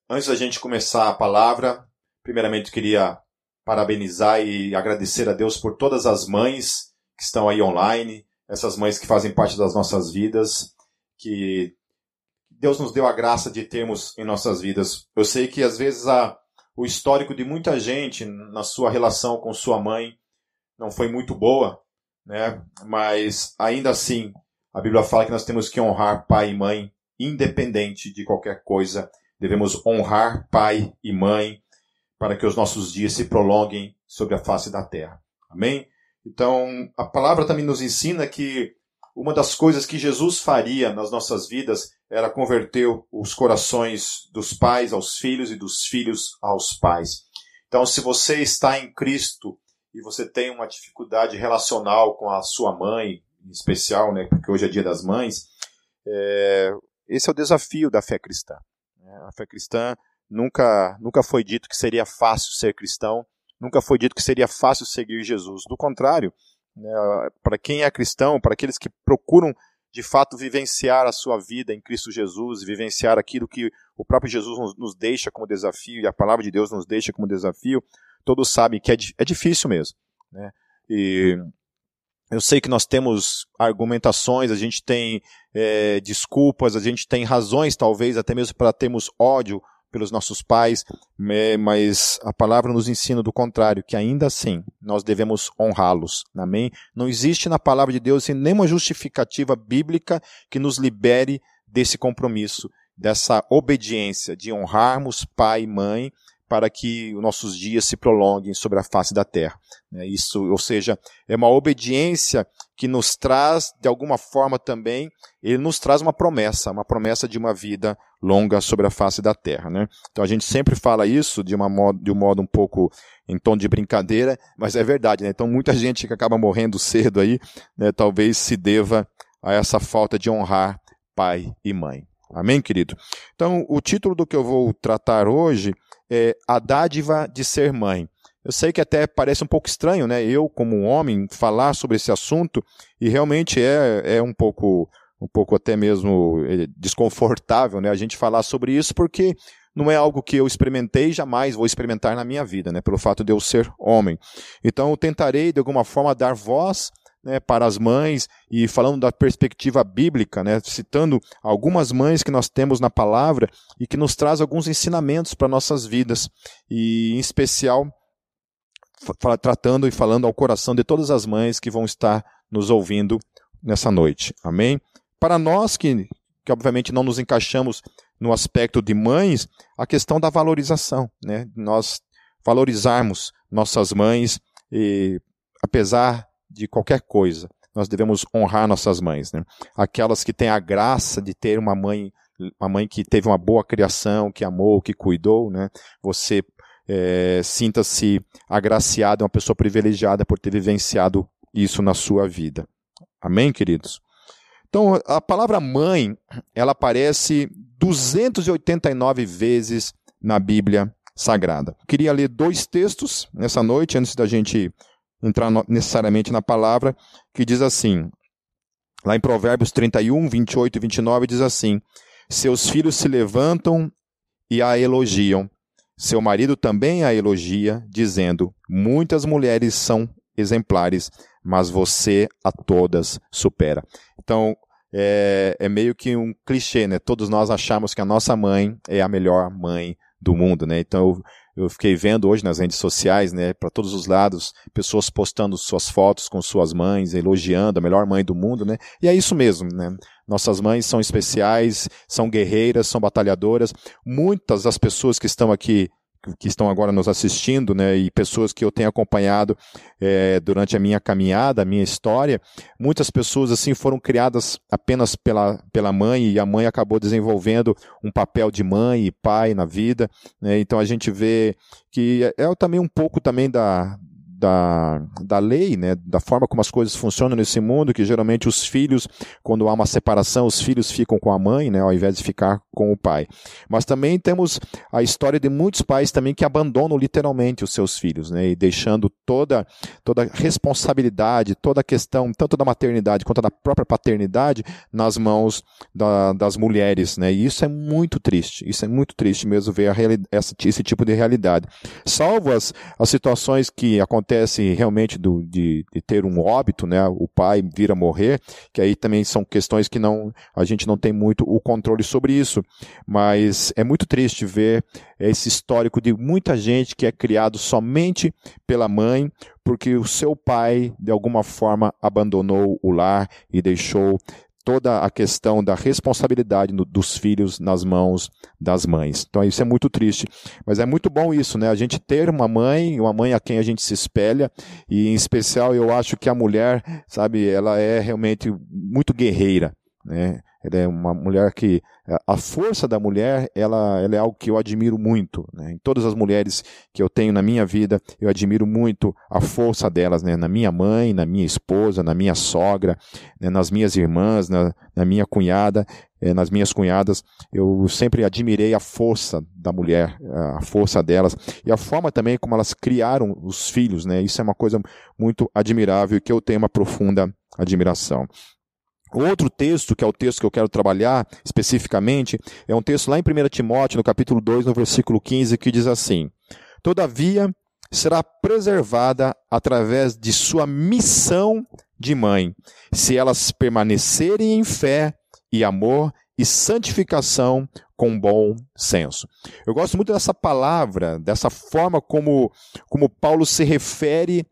Antes da gente começar a palavra, primeiramente queria parabenizar e agradecer a Deus por todas as mães que estão aí online, essas mães que fazem parte das nossas vidas, que Deus nos deu a graça de termos em nossas vidas. Eu sei que às vezes o histórico de muita gente na sua relação com sua mãe não foi muito boa, né? Mas ainda assim, a Bíblia fala que nós temos que honrar pai e mãe, independente de qualquer coisa. Devemos honrar pai e mãe para que os nossos dias se prolonguem sobre a face da terra. Amém? Então, a palavra também nos ensina que uma das coisas que Jesus faria nas nossas vidas era converter os corações dos pais aos filhos e dos filhos aos pais. Então, se você está em Cristo e você tem uma dificuldade relacional com a sua mãe, em especial, né, porque hoje é dia das mães, esse é o desafio da fé cristã. A fé cristã nunca foi dito que seria fácil ser cristão, nunca foi dito que seria fácil seguir Jesus. Do contrário, né, para quem é cristão, para aqueles que procuram de fato vivenciar a sua vida em Cristo Jesus, vivenciar aquilo que o próprio Jesus nos deixa como desafio e a palavra de Deus nos deixa como desafio, todos sabem que é difícil mesmo, né? E eu sei que nós temos argumentações, a gente tem desculpas, a gente tem razões talvez até mesmo para termos ódio pelos nossos pais, mas a palavra nos ensina do contrário, que ainda assim nós devemos honrá-los. Amém? Não existe na palavra de Deus nenhuma justificativa bíblica que nos libere desse compromisso, dessa obediência de honrarmos pai e mãe, para que os nossos dias se prolonguem sobre a face da terra. Isso, ou seja, é uma obediência que nos traz, de alguma forma também, ele nos traz uma promessa de uma vida longa sobre a face da terra, né? Então a gente sempre fala isso de um modo um pouco em tom de brincadeira, mas é verdade, né? Então muita gente que acaba morrendo cedo aí, né, talvez se deva a essa falta de honrar pai e mãe. Amém, querido? Então o título do que eu vou tratar hoje é A Dádiva de Ser Mãe. Eu sei que até parece um pouco estranho, né? Eu, como um homem, falar sobre esse assunto, e realmente é um pouco até mesmo desconfortável, né? A gente falar sobre isso, porque não é algo que eu experimentei e jamais vou experimentar na minha vida, né? Pelo fato de eu ser homem. Então eu tentarei, de alguma forma, dar voz, né, para as mães, e falando da perspectiva bíblica, né, citando algumas mães que nós temos na palavra e que nos traz alguns ensinamentos para nossas vidas, e em especial tratando e falando ao coração de todas as mães que vão estar nos ouvindo nessa noite. Amém? Para nós que obviamente não nos encaixamos no aspecto de mães, a questão da valorização, né, nós valorizarmos nossas mães, e apesar de qualquer coisa, nós devemos honrar nossas mães, né? Aquelas que têm a graça de ter uma mãe que teve uma boa criação, que amou, que cuidou, né? Você sinta-se agraciado, uma pessoa privilegiada por ter vivenciado isso na sua vida. Amém, queridos? Então, a palavra mãe, ela aparece 289 vezes na Bíblia Sagrada. Eu queria ler 2 textos nessa noite, antes da gente entrar necessariamente na palavra, que diz assim, lá em Provérbios 31, 28 e 29, diz assim: seus filhos se levantam e a elogiam, seu marido também a elogia, dizendo, muitas mulheres são exemplares, mas você a todas supera. Então, é meio que um clichê, né? Todos nós achamos que a nossa mãe é a melhor mãe do mundo, né? Então, eu fiquei vendo hoje nas redes sociais, né, para todos os lados, pessoas postando suas fotos com suas mães, elogiando a melhor mãe do mundo, né? E é isso mesmo, né? Nossas mães são especiais, são guerreiras, são batalhadoras. Muitas das pessoas que estão aqui, que estão agora nos assistindo, né, e pessoas que eu tenho acompanhado durante a minha caminhada, a minha história, muitas pessoas assim foram criadas apenas pela mãe, e a mãe acabou desenvolvendo um papel de mãe e pai na vida, né? Então a gente vê que é também um pouco também da lei, né, da forma como as coisas funcionam nesse mundo, que geralmente os filhos, quando há uma separação, os filhos ficam com a mãe, né, ao invés de ficar com o pai. Mas também temos a história de muitos pais também que abandonam literalmente os seus filhos, né, e deixando toda a responsabilidade, toda a questão, tanto da maternidade quanto da própria paternidade, nas mãos das mulheres, né, e isso é muito triste mesmo ver esse tipo de realidade. Salvo as situações que acontecem realmente de ter um óbito, né, o pai vir a morrer, que aí também são questões que a gente não tem muito o controle sobre isso, mas é muito triste ver esse histórico de muita gente que é criado somente pela mãe, porque o seu pai, de alguma forma, abandonou o lar e deixou toda a questão da responsabilidade dos filhos nas mãos das mães. Então isso é muito triste. Mas é muito bom isso, né? A gente ter uma mãe a quem a gente se espelha, e em especial eu acho que a mulher, sabe, ela é realmente muito guerreira, né? Ela é uma mulher que, a força da mulher, ela é algo que eu admiro muito, né? Em todas as mulheres que eu tenho na minha vida, eu admiro muito a força delas, né? Na minha mãe, na minha esposa, na minha sogra, né? Nas minhas irmãs, na minha cunhada, nas minhas cunhadas, eu sempre admirei a força da mulher, a força delas, e a forma também como elas criaram os filhos, né? Isso é uma coisa muito admirável e que eu tenho uma profunda admiração. Outro texto, que é o texto que eu quero trabalhar especificamente, é um texto lá em 1 Timóteo, no capítulo 2, no versículo 15, que diz assim: todavia será preservada através de sua missão de mãe, se elas permanecerem em fé e amor e santificação com bom senso. Eu gosto muito dessa palavra, dessa forma como Paulo se refere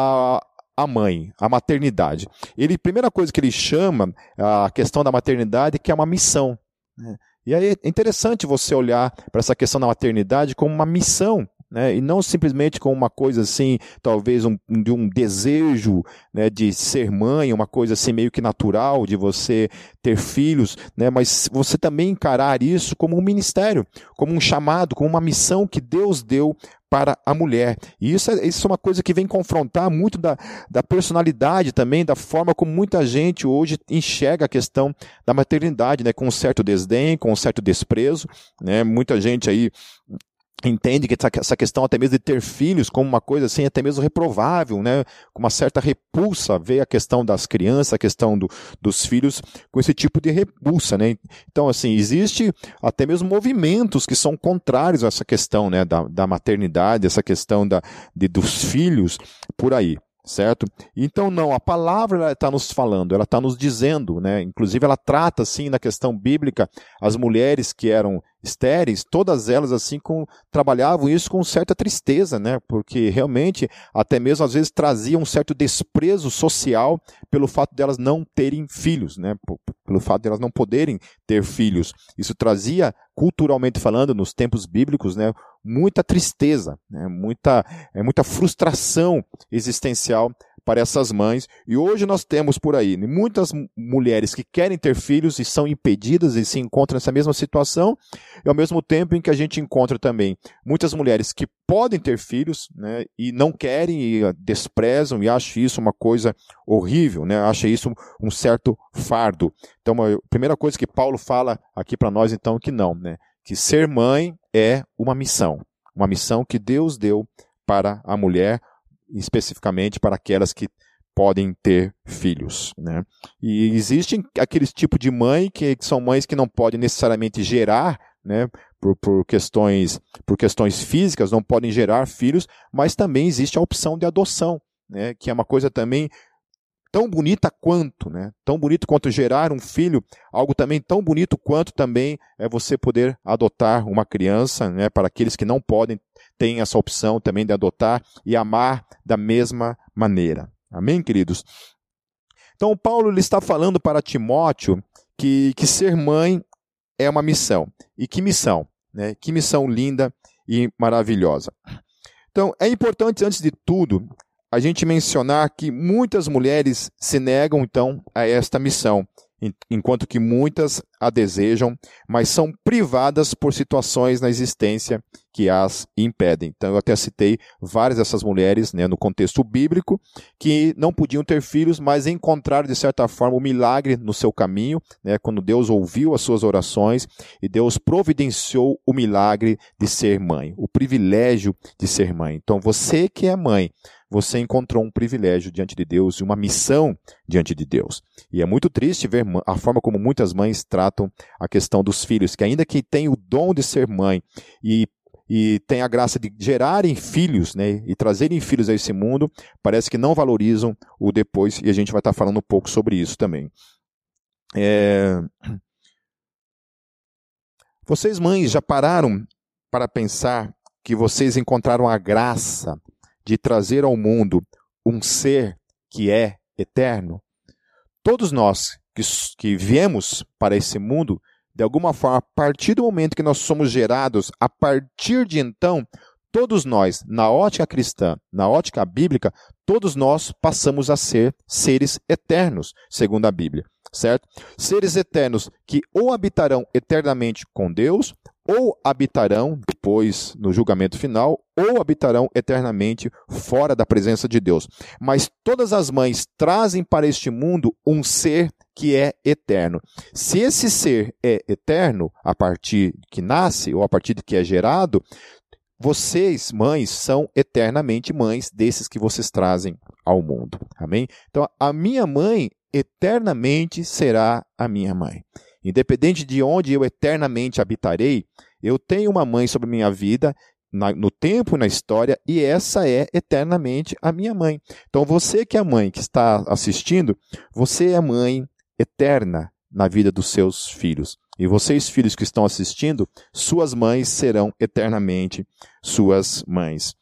a mãe, a maternidade. Primeira coisa que ele chama a questão da maternidade, que é uma missão, né? E aí é interessante você olhar para essa questão da maternidade como uma missão, né? E não simplesmente como uma coisa assim, talvez de um desejo, né, de ser mãe, uma coisa assim meio que natural de você ter filhos, né? Mas você também encarar isso como um ministério, como um chamado, como uma missão que Deus deu para a mulher. E isso é uma coisa que vem confrontar muito da personalidade também, da forma como muita gente hoje enxerga a questão da maternidade, né? Com um certo desdém, com um certo desprezo, né? Muita gente aí entende que essa questão até mesmo de ter filhos como uma coisa assim, até mesmo reprovável, né? Com uma certa repulsa, vê a questão das crianças, a questão dos filhos com esse tipo de repulsa, né? Então, assim, existe até mesmo movimentos que são contrários a essa questão, né? Da maternidade, essa questão dos filhos, por aí. Certo? Então não, a palavra está nos falando, ela está nos dizendo, né? Inclusive ela trata assim na questão bíblica as mulheres que eram estéreis, todas elas assim trabalhavam isso com certa tristeza, né? Porque realmente até mesmo às vezes traziam um certo desprezo social pelo fato delas não terem filhos, né? Pelo fato delas não poderem ter filhos. Isso trazia, culturalmente falando, nos tempos bíblicos, né, muita tristeza, né, muita frustração existencial para essas mães. E hoje nós temos por aí muitas mulheres que querem ter filhos e são impedidas e se encontram nessa mesma situação, e ao mesmo tempo em que a gente encontra também muitas mulheres que podem ter filhos, né, e não querem e desprezam e acham isso uma coisa horrível, né, acham isso um certo fardo. Então a primeira coisa que Paulo fala aqui para nós então que não, né, que ser mãe é uma missão que Deus deu para a mulher, especificamente para aquelas que podem ter filhos, né? E existem aqueles tipos de mãe que são mães que não podem necessariamente gerar, né, por questões físicas, não podem gerar filhos, mas também existe a opção de adoção, né, que é uma coisa também tão bonita quanto, né? Tão bonito quanto gerar um filho, algo também tão bonito quanto também é você poder adotar uma criança, né? Para aqueles que não podem, tem essa opção também de adotar e amar da mesma maneira. Amém, queridos? Então, Paulo ele está falando para Timóteo que ser mãe é uma missão. E que missão, né? Que missão linda e maravilhosa. Então, é importante, antes de tudo, a gente mencionar que muitas mulheres se negam, então, a esta missão, enquanto que muitas a desejam, mas são privadas por situações na existência que as impedem. Então eu até citei várias dessas mulheres, né, no contexto bíblico, que não podiam ter filhos, mas encontraram de certa forma o milagre no seu caminho, né, quando Deus ouviu as suas orações e Deus providenciou o milagre de ser mãe, o privilégio de ser mãe. Então você que é mãe, você encontrou um privilégio diante de Deus e uma missão diante de Deus. E é muito triste ver a forma como muitas mães tratam a questão dos filhos, que ainda que tem o dom de ser mãe e tem a graça de gerarem filhos, né, e trazerem filhos a esse mundo, parece que não valorizam o depois, e a gente vai estar falando um pouco sobre isso também. Vocês mães já pararam para pensar que vocês encontraram a graça de trazer ao mundo um ser que é eterno? Todos nós que viemos para esse mundo, de alguma forma, a partir do momento que nós somos gerados, a partir de então, todos nós, na ótica cristã, na ótica bíblica, todos nós passamos a ser seres eternos, segundo a Bíblia, certo? Seres eternos que ou habitarão eternamente com Deus, ou habitarão depois no julgamento final, ou habitarão eternamente fora da presença de Deus. Mas todas as mães trazem para este mundo um ser que é eterno. Se esse ser é eterno, a partir que nasce, ou a partir de que é gerado, vocês, mães, são eternamente mães desses que vocês trazem ao mundo. Amém? Então, a minha mãe eternamente será a minha mãe. Independente de onde eu eternamente habitarei, eu tenho uma mãe sobre a minha vida, no tempo e na história, e essa é eternamente a minha mãe. Então você que é mãe, que está assistindo, você é mãe eterna na vida dos seus filhos. E vocês, filhos que estão assistindo, suas mães serão eternamente suas mães.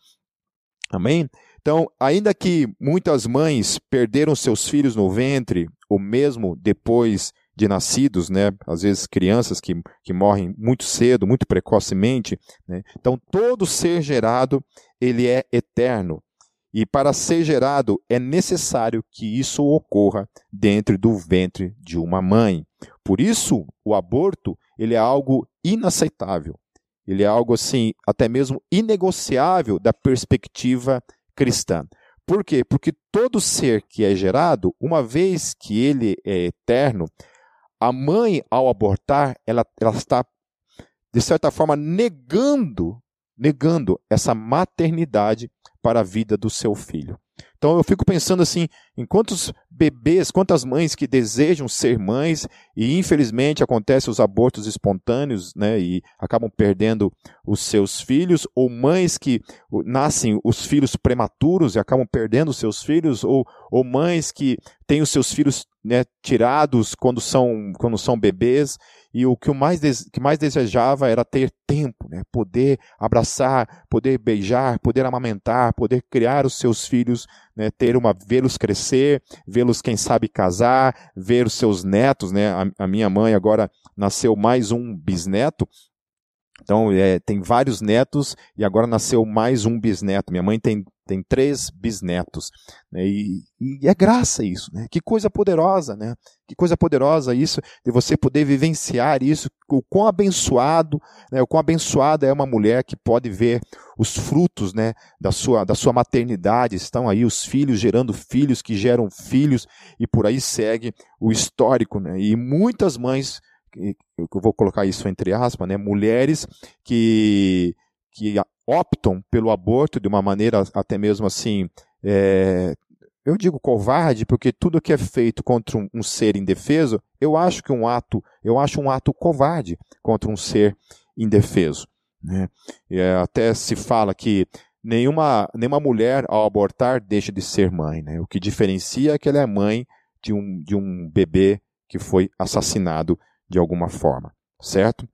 Amém? Então, ainda que muitas mães perderam seus filhos no ventre, ou mesmo depois de nascidos, né? Às vezes crianças que morrem muito cedo, muito precocemente, né? Então, todo ser gerado, ele é eterno. E para ser gerado, é necessário que isso ocorra dentro do ventre de uma mãe. Por isso, o aborto, ele é algo inaceitável. Ele é algo, assim, até mesmo inegociável da perspectiva cristã. Por quê? Porque todo ser que é gerado, uma vez que ele é eterno, a mãe, ao abortar, ela está, de certa forma, negando essa maternidade para a vida do seu filho. Então eu fico pensando assim, em quantos bebês, quantas mães que desejam ser mães e infelizmente acontecem os abortos espontâneos, né, e acabam perdendo os seus filhos, ou mães que nascem os filhos prematuros e acabam perdendo os seus filhos, ou mães que têm os seus filhos, né, tirados quando são bebês, e o que mais desejava era ter tempo, né, poder abraçar, poder beijar, poder amamentar, poder criar os seus filhos, né, vê-los crescer, vê-los, quem sabe, casar, ver os seus netos, né? A minha mãe agora nasceu mais um bisneto, então tem vários netos e agora nasceu mais um bisneto. Minha mãe tem 3 bisnetos, né? E é graça isso, né? Que coisa poderosa, né? Que coisa poderosa isso, de você poder vivenciar isso, o quão abençoado, né? O quão abençoada é uma mulher que pode ver os frutos, né, da sua maternidade. Estão aí os filhos gerando filhos que geram filhos, e por aí segue o histórico, né? E muitas mães, eu vou colocar isso entre aspas, né, mulheres que optam pelo aborto de uma maneira até mesmo assim, eu digo covarde, porque tudo que é feito contra um ser indefeso, eu acho um ato covarde contra um ser indefeso, né? Até se fala que nenhuma mulher ao abortar deixa de ser mãe, né? O que diferencia é que ela é mãe de um bebê que foi assassinado de alguma forma, certo?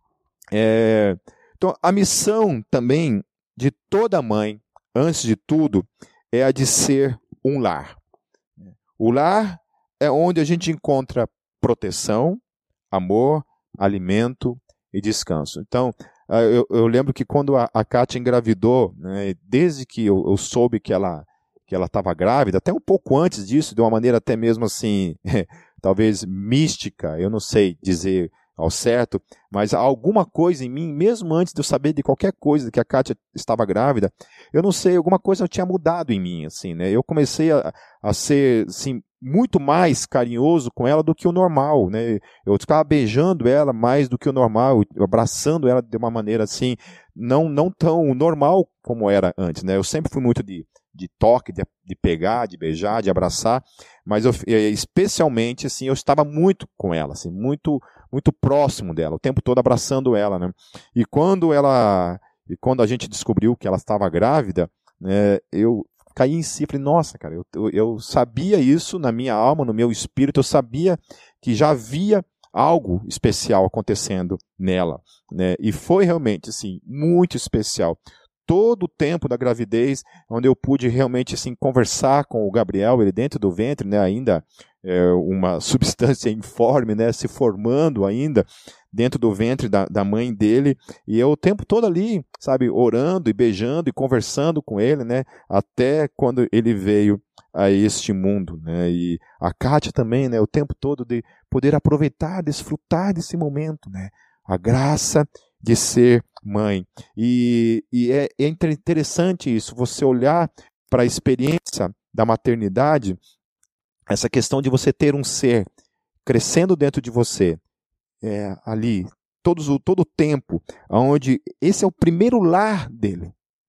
Então, a missão também de toda mãe, antes de tudo, é a de ser um lar. O lar é onde a gente encontra proteção, amor, alimento e descanso. Então, eu lembro que quando a Kátia engravidou, né, desde que eu soube que ela estava grávida, até um pouco antes disso, de uma maneira até mesmo assim, talvez mística, eu não sei dizer ao certo, mas alguma coisa em mim, mesmo antes de eu saber de qualquer coisa, que a Kátia estava grávida, eu não sei, alguma coisa tinha mudado em mim, assim, né? Eu comecei a ser, assim, muito mais carinhoso com ela do que o normal, né? Eu ficava beijando ela mais do que o normal, abraçando ela de uma maneira, assim, não tão normal como era antes, né? Eu sempre fui muito de toque, de pegar, de beijar, de abraçar, mas especialmente, assim, eu estava muito com ela, assim, muito próximo dela, o tempo todo abraçando ela, né? E quando a gente descobriu que ela estava grávida, né, eu caí em si, falei, nossa, cara, eu sabia isso na minha alma, no meu espírito, eu sabia que já havia algo especial acontecendo nela, né? E foi realmente, assim, muito especial. Todo o tempo da gravidez, onde eu pude realmente, assim, conversar com o Gabriel, ele dentro do ventre, né, ainda uma substância informe, né, se formando ainda dentro do ventre da mãe dele, e eu o tempo todo ali, sabe, orando e beijando e conversando com ele, né, até quando ele veio a este mundo, né, e a Kátia também, né, o tempo todo de poder aproveitar, desfrutar desse momento, né, a graça de ser mãe. E é interessante isso, você olhar para a experiência da maternidade, essa questão de você ter um ser crescendo dentro de você, ali, todo o tempo, onde esse é o primeiro lar dele.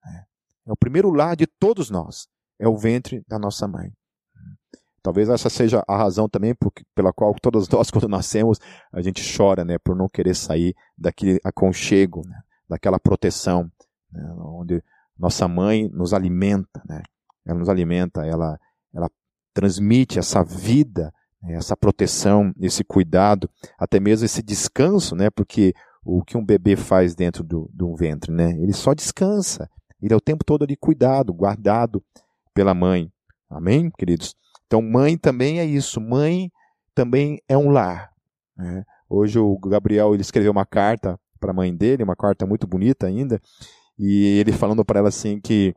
É o primeiro lar de todos nós. É o ventre da nossa mãe. Talvez essa seja a razão também pela qual todos nós, quando nascemos, a gente chora, né, por não querer sair daquele aconchego, né, daquela proteção, né, onde nossa mãe nos alimenta, né, ela nos alimenta, ela transmite essa vida, né, essa proteção, esse cuidado, até mesmo esse descanso, né, porque o que um bebê faz dentro do ventre, né, ele só descansa, ele é o tempo todo ali cuidado, guardado pela mãe. Amém, queridos? Então, mãe também é isso. Mãe também é um lar, né? Hoje o Gabriel ele escreveu uma carta para a mãe dele, uma carta muito bonita ainda, e ele falando para ela assim que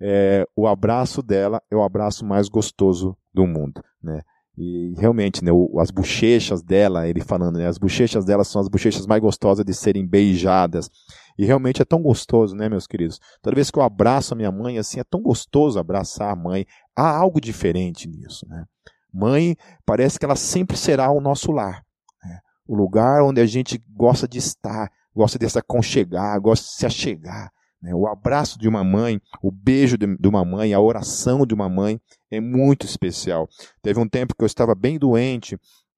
o abraço dela é o abraço mais gostoso do mundo, né? E realmente, né, as bochechas dela, ele falando, né, as bochechas dela são as bochechas mais gostosas de serem beijadas. E realmente é tão gostoso, né, meus queridos? Toda vez que eu abraço a minha mãe, assim, é tão gostoso abraçar a mãe. Há algo diferente nisso, né? Mãe, parece que ela sempre será o nosso lar, né? O lugar onde a gente gosta de estar, gosta de se aconchegar, gosta de se achegar, né? O abraço de uma mãe, o beijo de uma mãe, a oração de uma mãe é muito especial. Teve um tempo que eu estava bem doente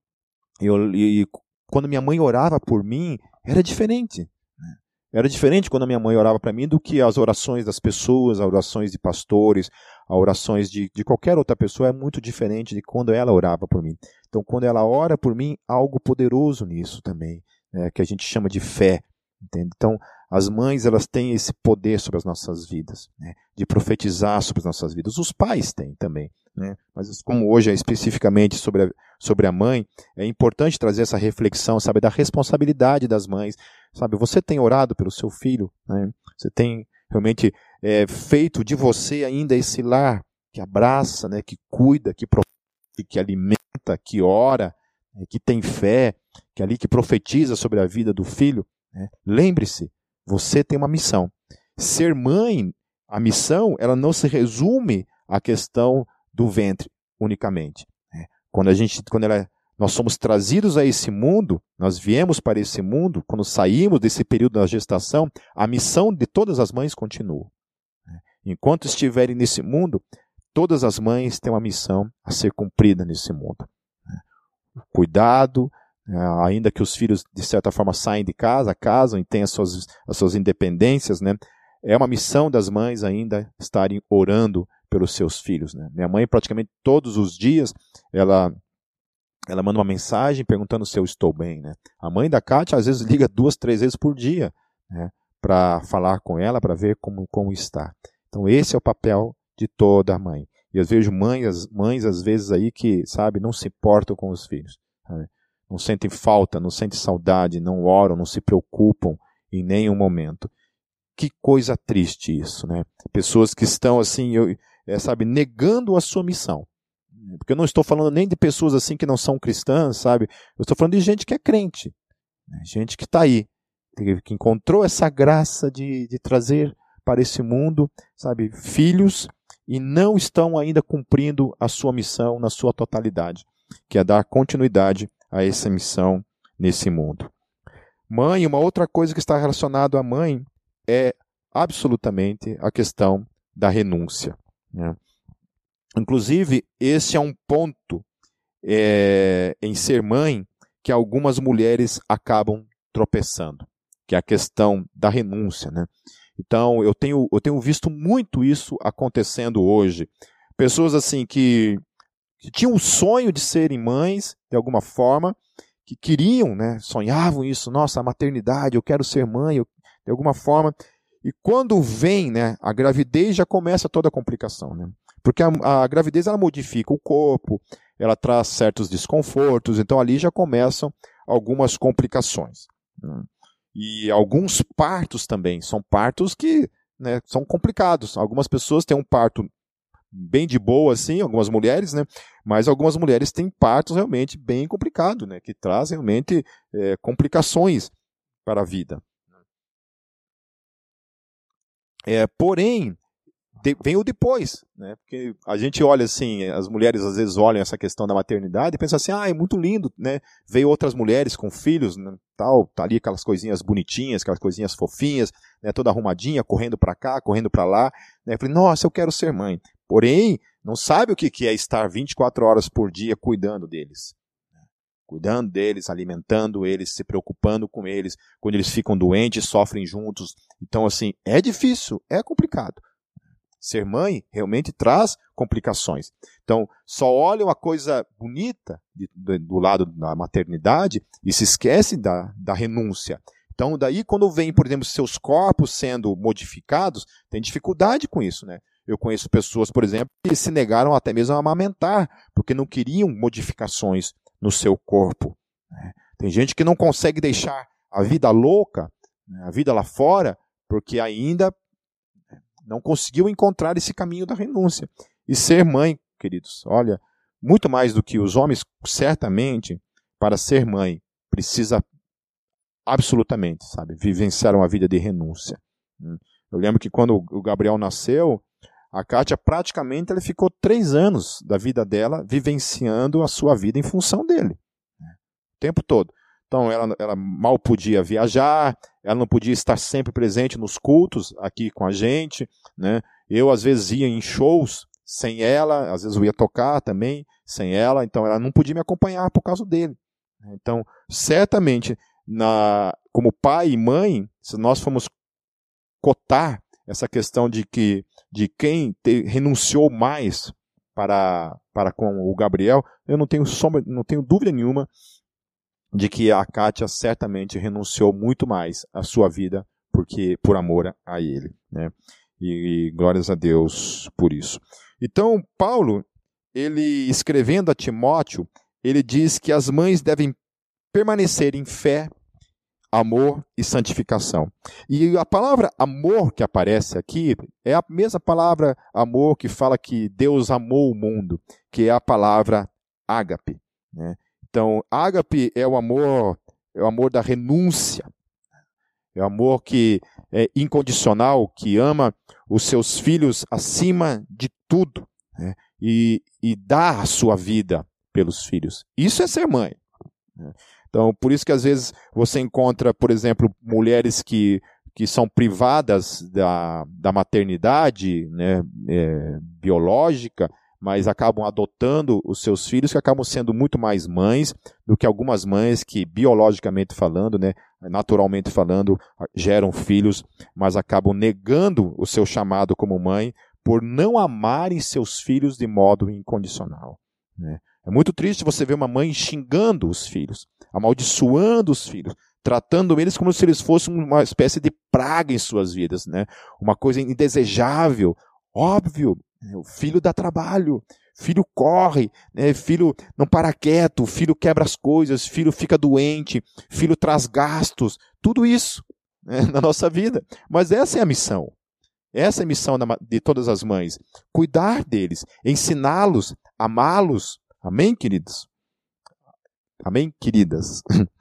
e quando minha mãe orava por mim, era diferente. Era diferente quando a minha mãe orava para mim do que as orações das pessoas, as orações de pastores, as orações de qualquer outra pessoa. É muito diferente de quando ela orava por mim. Então, quando ela ora por mim, há algo poderoso nisso também, né, que a gente chama de fé. Entende? Então, as mães elas têm esse poder sobre as nossas vidas, né, de profetizar sobre as nossas vidas. Os pais têm também, né, mas como hoje é especificamente sobre a mãe, é importante trazer essa reflexão, sabe, da responsabilidade das mães. Sabe, você tem orado pelo seu filho, né? Você tem realmente feito de você ainda esse lar que abraça, né, que cuida, que alimenta, que ora, né, que tem fé, que profetiza sobre a vida do filho, né? Lembre-se, você tem uma missão. Ser mãe, a missão, ela não se resume à questão do ventre unicamente, né? Nós somos trazidos a esse mundo, nós viemos para esse mundo, quando saímos desse período da gestação, a missão de todas as mães continua. Enquanto estiverem nesse mundo, todas as mães têm uma missão a ser cumprida nesse mundo. Cuidado, ainda que os filhos, de certa forma, saem de casa, casam e têm as suas independências, né? É uma missão das mães ainda estarem orando pelos seus filhos, né? Minha mãe, praticamente todos os dias, ela manda uma mensagem perguntando se eu estou bem, né? A mãe da Kátia, às vezes, liga 2, 3 vezes por dia, né, para falar com ela, para ver como está. Então, esse é o papel de toda mãe. E eu vejo mães, às vezes, aí que, sabe, não se importam com os filhos, sabe? Não sentem falta, não sentem saudade, não oram, não se preocupam em nenhum momento. Que coisa triste isso, né? Pessoas que estão, assim, sabe, negando a sua missão. Porque eu não estou falando nem de pessoas assim que não são cristãs, sabe? Eu estou falando de gente que é crente, né? Gente que está aí, que encontrou essa graça de trazer para esse mundo, sabe, filhos, e não estão ainda cumprindo a sua missão na sua totalidade, que é dar continuidade a essa missão nesse mundo. Mãe, uma outra coisa que está relacionada à mãe é absolutamente a questão da renúncia, né? Inclusive, esse é um ponto em ser mãe que algumas mulheres acabam tropeçando, que é a questão da renúncia, né? Então, eu tenho visto muito isso acontecendo hoje. Pessoas assim que tinham o sonho de serem mães, de alguma forma, que queriam, né, sonhavam isso, nossa, a maternidade, eu quero ser mãe, de alguma forma. E quando vem, né, a gravidez, já começa toda a complicação, né? Porque a gravidez ela modifica o corpo, ela traz certos desconfortos, então ali já começam algumas complicações, né? E alguns partos também, são partos que, né, são complicados. Algumas pessoas têm um parto bem de boa, assim, algumas mulheres, né, mas algumas mulheres têm partos realmente bem complicados, né, que trazem realmente complicações para a vida. Porém, vem o depois, né? Porque a gente olha assim, as mulheres às vezes olham essa questão da maternidade e pensam assim, é muito lindo, né? Veio outras mulheres com filhos, né, tal, tá ali aquelas coisinhas bonitinhas, aquelas coisinhas fofinhas, né, toda arrumadinha, correndo para cá, correndo para lá, né? Eu falei, nossa, eu quero ser mãe. Porém, não sabe o que é estar 24 horas por dia cuidando deles. Cuidando deles, alimentando eles, se preocupando com eles, quando eles ficam doentes, sofrem juntos. Então, assim, é difícil, é complicado. Ser mãe realmente traz complicações. Então, só olham a coisa bonita do lado da maternidade e se esquecem da renúncia. Então, daí, quando vem, por exemplo, seus corpos sendo modificados, tem dificuldade com isso, né? Eu conheço pessoas, por exemplo, que se negaram até mesmo a amamentar, porque não queriam modificações no seu corpo, né? Tem gente que não consegue deixar a vida louca, né, a vida lá fora, porque ainda não conseguiu encontrar esse caminho da renúncia. E ser mãe, queridos, olha, muito mais do que os homens, certamente, para ser mãe, precisa absolutamente, sabe, vivenciar uma vida de renúncia. Eu lembro que quando o Gabriel nasceu, a Kátia praticamente ela ficou 3 anos da vida dela vivenciando a sua vida em função dele, o tempo todo. Então, ela mal podia viajar, ela não podia estar sempre presente nos cultos aqui com a gente, né? Eu, às vezes, ia em shows sem ela, às vezes eu ia tocar também sem ela, então ela não podia me acompanhar por causa dele. Então, certamente, como pai e mãe, se nós formos cotar essa questão de quem renunciou mais para com o Gabriel, eu não tenho dúvida nenhuma de que a Kátia certamente renunciou muito mais à sua vida por amor a ele, né? E glórias a Deus por isso. Então, Paulo, ele escrevendo a Timóteo, ele diz que as mães devem permanecer em fé, amor e santificação. E a palavra amor que aparece aqui é a mesma palavra amor que fala que Deus amou o mundo, que é a palavra ágape, né? Então, ágape é o amor da renúncia, é o amor que é incondicional, que ama os seus filhos acima de tudo, né? E dá a sua vida pelos filhos. Isso é ser mãe, né? Então, por isso que às vezes você encontra, por exemplo, mulheres que são privadas da maternidade, né, biológica, mas acabam adotando os seus filhos, que acabam sendo muito mais mães do que algumas mães que, biologicamente falando, né, naturalmente falando, geram filhos, mas acabam negando o seu chamado como mãe por não amarem seus filhos de modo incondicional, né? É muito triste você ver uma mãe xingando os filhos, amaldiçoando os filhos, tratando eles como se eles fossem uma espécie de praga em suas vidas, né? Uma coisa indesejável. Óbvio, o filho dá trabalho, filho corre, né? Filho não para quieto, filho quebra as coisas, filho fica doente, filho traz gastos, tudo isso, né, na nossa vida. Mas essa é a missão. Essa é a missão de todas as mães. Cuidar deles, ensiná-los amá-los. Amém, queridos? Amém, queridas?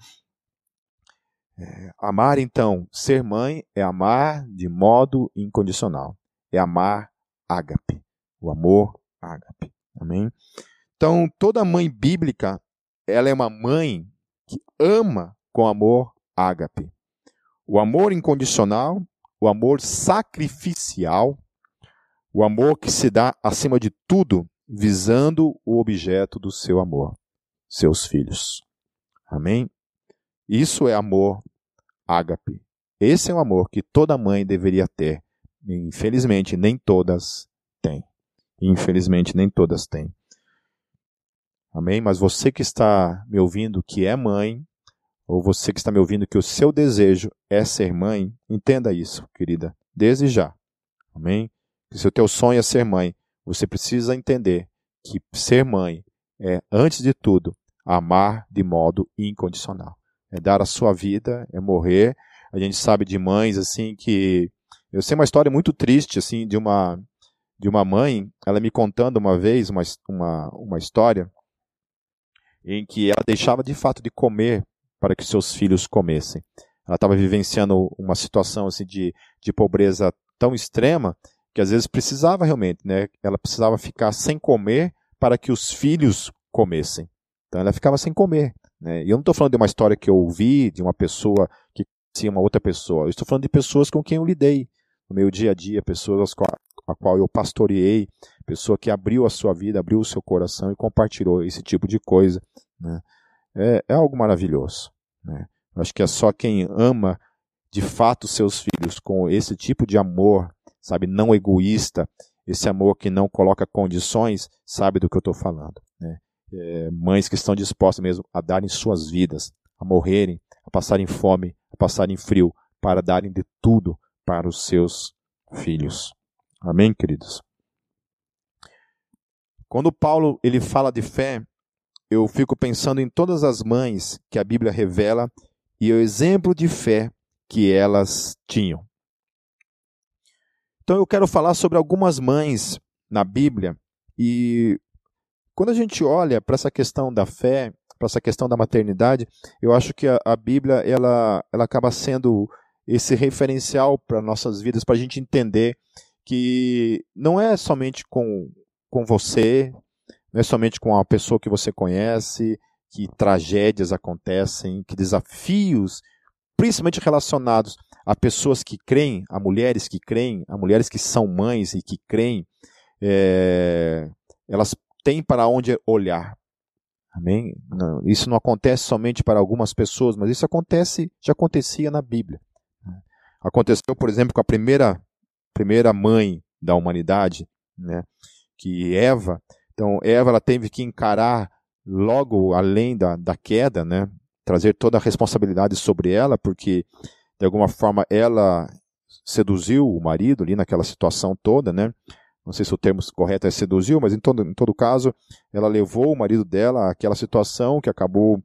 Amar, então, ser mãe é amar de modo incondicional. É amar ágape, o amor ágape. Amém? Então, toda mãe bíblica, ela é uma mãe que ama com amor ágape. O amor incondicional, o amor sacrificial, o amor que se dá acima de tudo, visando o objeto do seu amor, seus filhos. Amém? Isso é amor ágape. Esse é o amor que toda mãe deveria ter. Infelizmente, nem todas têm. Infelizmente, nem todas têm. Amém? Mas você que está me ouvindo que é mãe, ou você que está me ouvindo que o seu desejo é ser mãe, entenda isso, querida, desde já. Amém? Se o teu sonho é ser mãe, você precisa entender que ser mãe é, antes de tudo, amar de modo incondicional. É dar a sua vida, é morrer. A gente sabe de mães assim que... Eu sei uma história muito triste assim de uma mãe, ela me contando uma vez uma história em que ela deixava de fato de comer para que seus filhos comessem. Ela estava vivenciando uma situação assim, de pobreza tão extrema que às vezes precisava realmente, né? Ela precisava ficar sem comer para que os filhos comessem. Então ela ficava sem comer. Né? E eu não estou falando de uma história que eu ouvi, de uma pessoa que conhecia uma outra pessoa. Eu estou falando de pessoas com quem eu lidei no meu dia a dia, pessoas a qual eu pastoreei, pessoa que abriu a sua vida, abriu o seu coração e compartilhou esse tipo de coisa. Né? É algo maravilhoso. Né? Eu acho que é só quem ama de fato seus filhos com esse tipo de amor, sabe, não egoísta, esse amor que não coloca condições, sabe do que eu estou falando. Né? Mães que estão dispostas mesmo a darem suas vidas, a morrerem, a passarem fome, a passarem frio, para darem de tudo para os seus filhos. Amém, queridos? Quando Paulo ele fala de fé, eu fico pensando em todas as mães que a Bíblia revela e o exemplo de fé que elas tinham. Então eu quero falar sobre algumas mães na Bíblia e quando a gente olha para essa questão da fé, para essa questão da maternidade, eu acho que a Bíblia ela acaba sendo esse referencial para nossas vidas, para a gente entender que não é somente com você, não é somente com a pessoa que você conhece, que tragédias acontecem, que desafios, principalmente relacionados a pessoas que creem, a mulheres que são mães e que creem, elas têm para onde olhar. Amém? Não, isso não acontece somente para algumas pessoas, mas isso já acontecia na Bíblia. Aconteceu, por exemplo, com a primeira mãe da humanidade, né, que Eva. Então, Eva ela teve que encarar logo além da queda, né, trazer toda a responsabilidade sobre ela, porque de alguma forma ela seduziu o marido ali naquela situação toda, né? Não sei se o termo correto é seduziu, mas em todo caso, ela levou o marido dela àquela situação que acabou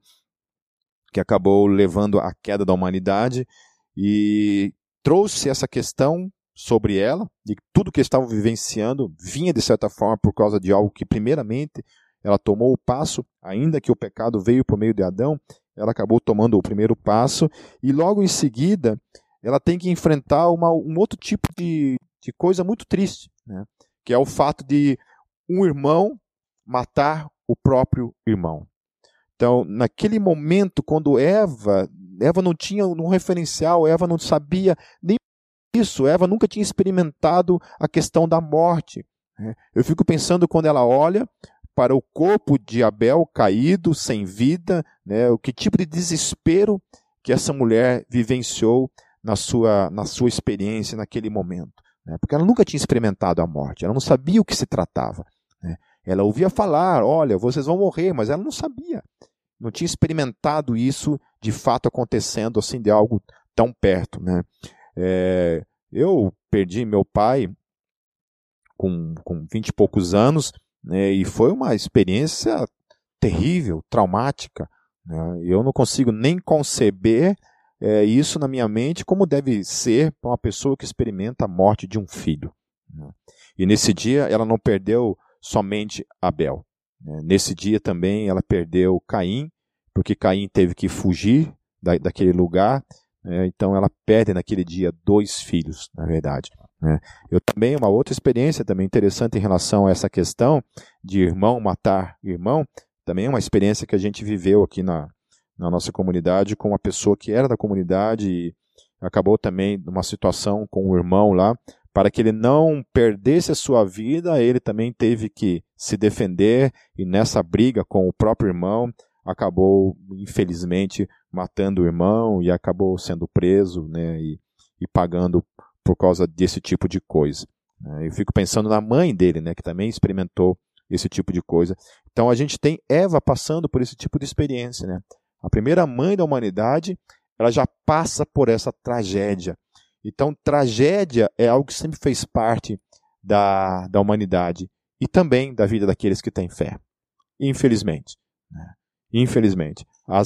levando à queda da humanidade e trouxe essa questão sobre ela, de que tudo que estavam vivenciando vinha de certa forma por causa de algo que primeiramente ela tomou o passo, ainda que o pecado veio por meio de Adão, ela acabou tomando o primeiro passo e logo em seguida ela tem que enfrentar um outro tipo de coisa muito triste, né? Que é o fato de um irmão matar o próprio irmão. Então, naquele momento, quando Eva não tinha um referencial, Eva não sabia nem isso, Eva nunca tinha experimentado a questão da morte. Eu fico pensando quando ela olha para o corpo de Abel caído, sem vida, né, o que tipo de desespero que essa mulher vivenciou na sua experiência naquele momento. Né, porque ela nunca tinha experimentado a morte, ela não sabia o que se tratava. Né. Ela ouvia falar, olha, vocês vão morrer, mas ela não sabia. Não tinha experimentado isso de fato acontecendo assim de algo tão perto. Né. Eu perdi meu pai com 20 e poucos anos, né, e foi uma experiência terrível, traumática. Né. Eu não consigo nem conceber isso na minha mente como deve ser para uma pessoa que experimenta a morte de um filho. Né. E nesse dia ela não perdeu somente Abel. Nesse dia também ela perdeu Caim, porque Caim teve que fugir daquele lugar. Então ela perde naquele dia 2 filhos, na verdade. Eu também, uma outra experiência também interessante em relação a essa questão de irmão matar irmão, também é uma experiência que a gente viveu aqui na nossa comunidade com uma pessoa que era da comunidade e acabou também numa situação com o irmão lá, para que ele não perdesse a sua vida, ele também teve que se defender e nessa briga com o próprio irmão, acabou, infelizmente, matando o irmão e acabou sendo preso, né, e pagando por causa desse tipo de coisa. Eu fico pensando na mãe dele, né, que também experimentou esse tipo de coisa. Então a gente tem Eva passando por esse tipo de experiência. Né? A primeira mãe da humanidade, ela já passa por essa tragédia. Então tragédia é algo que sempre fez parte da humanidade e também da vida daqueles que têm fé. Infelizmente. Né? Infelizmente.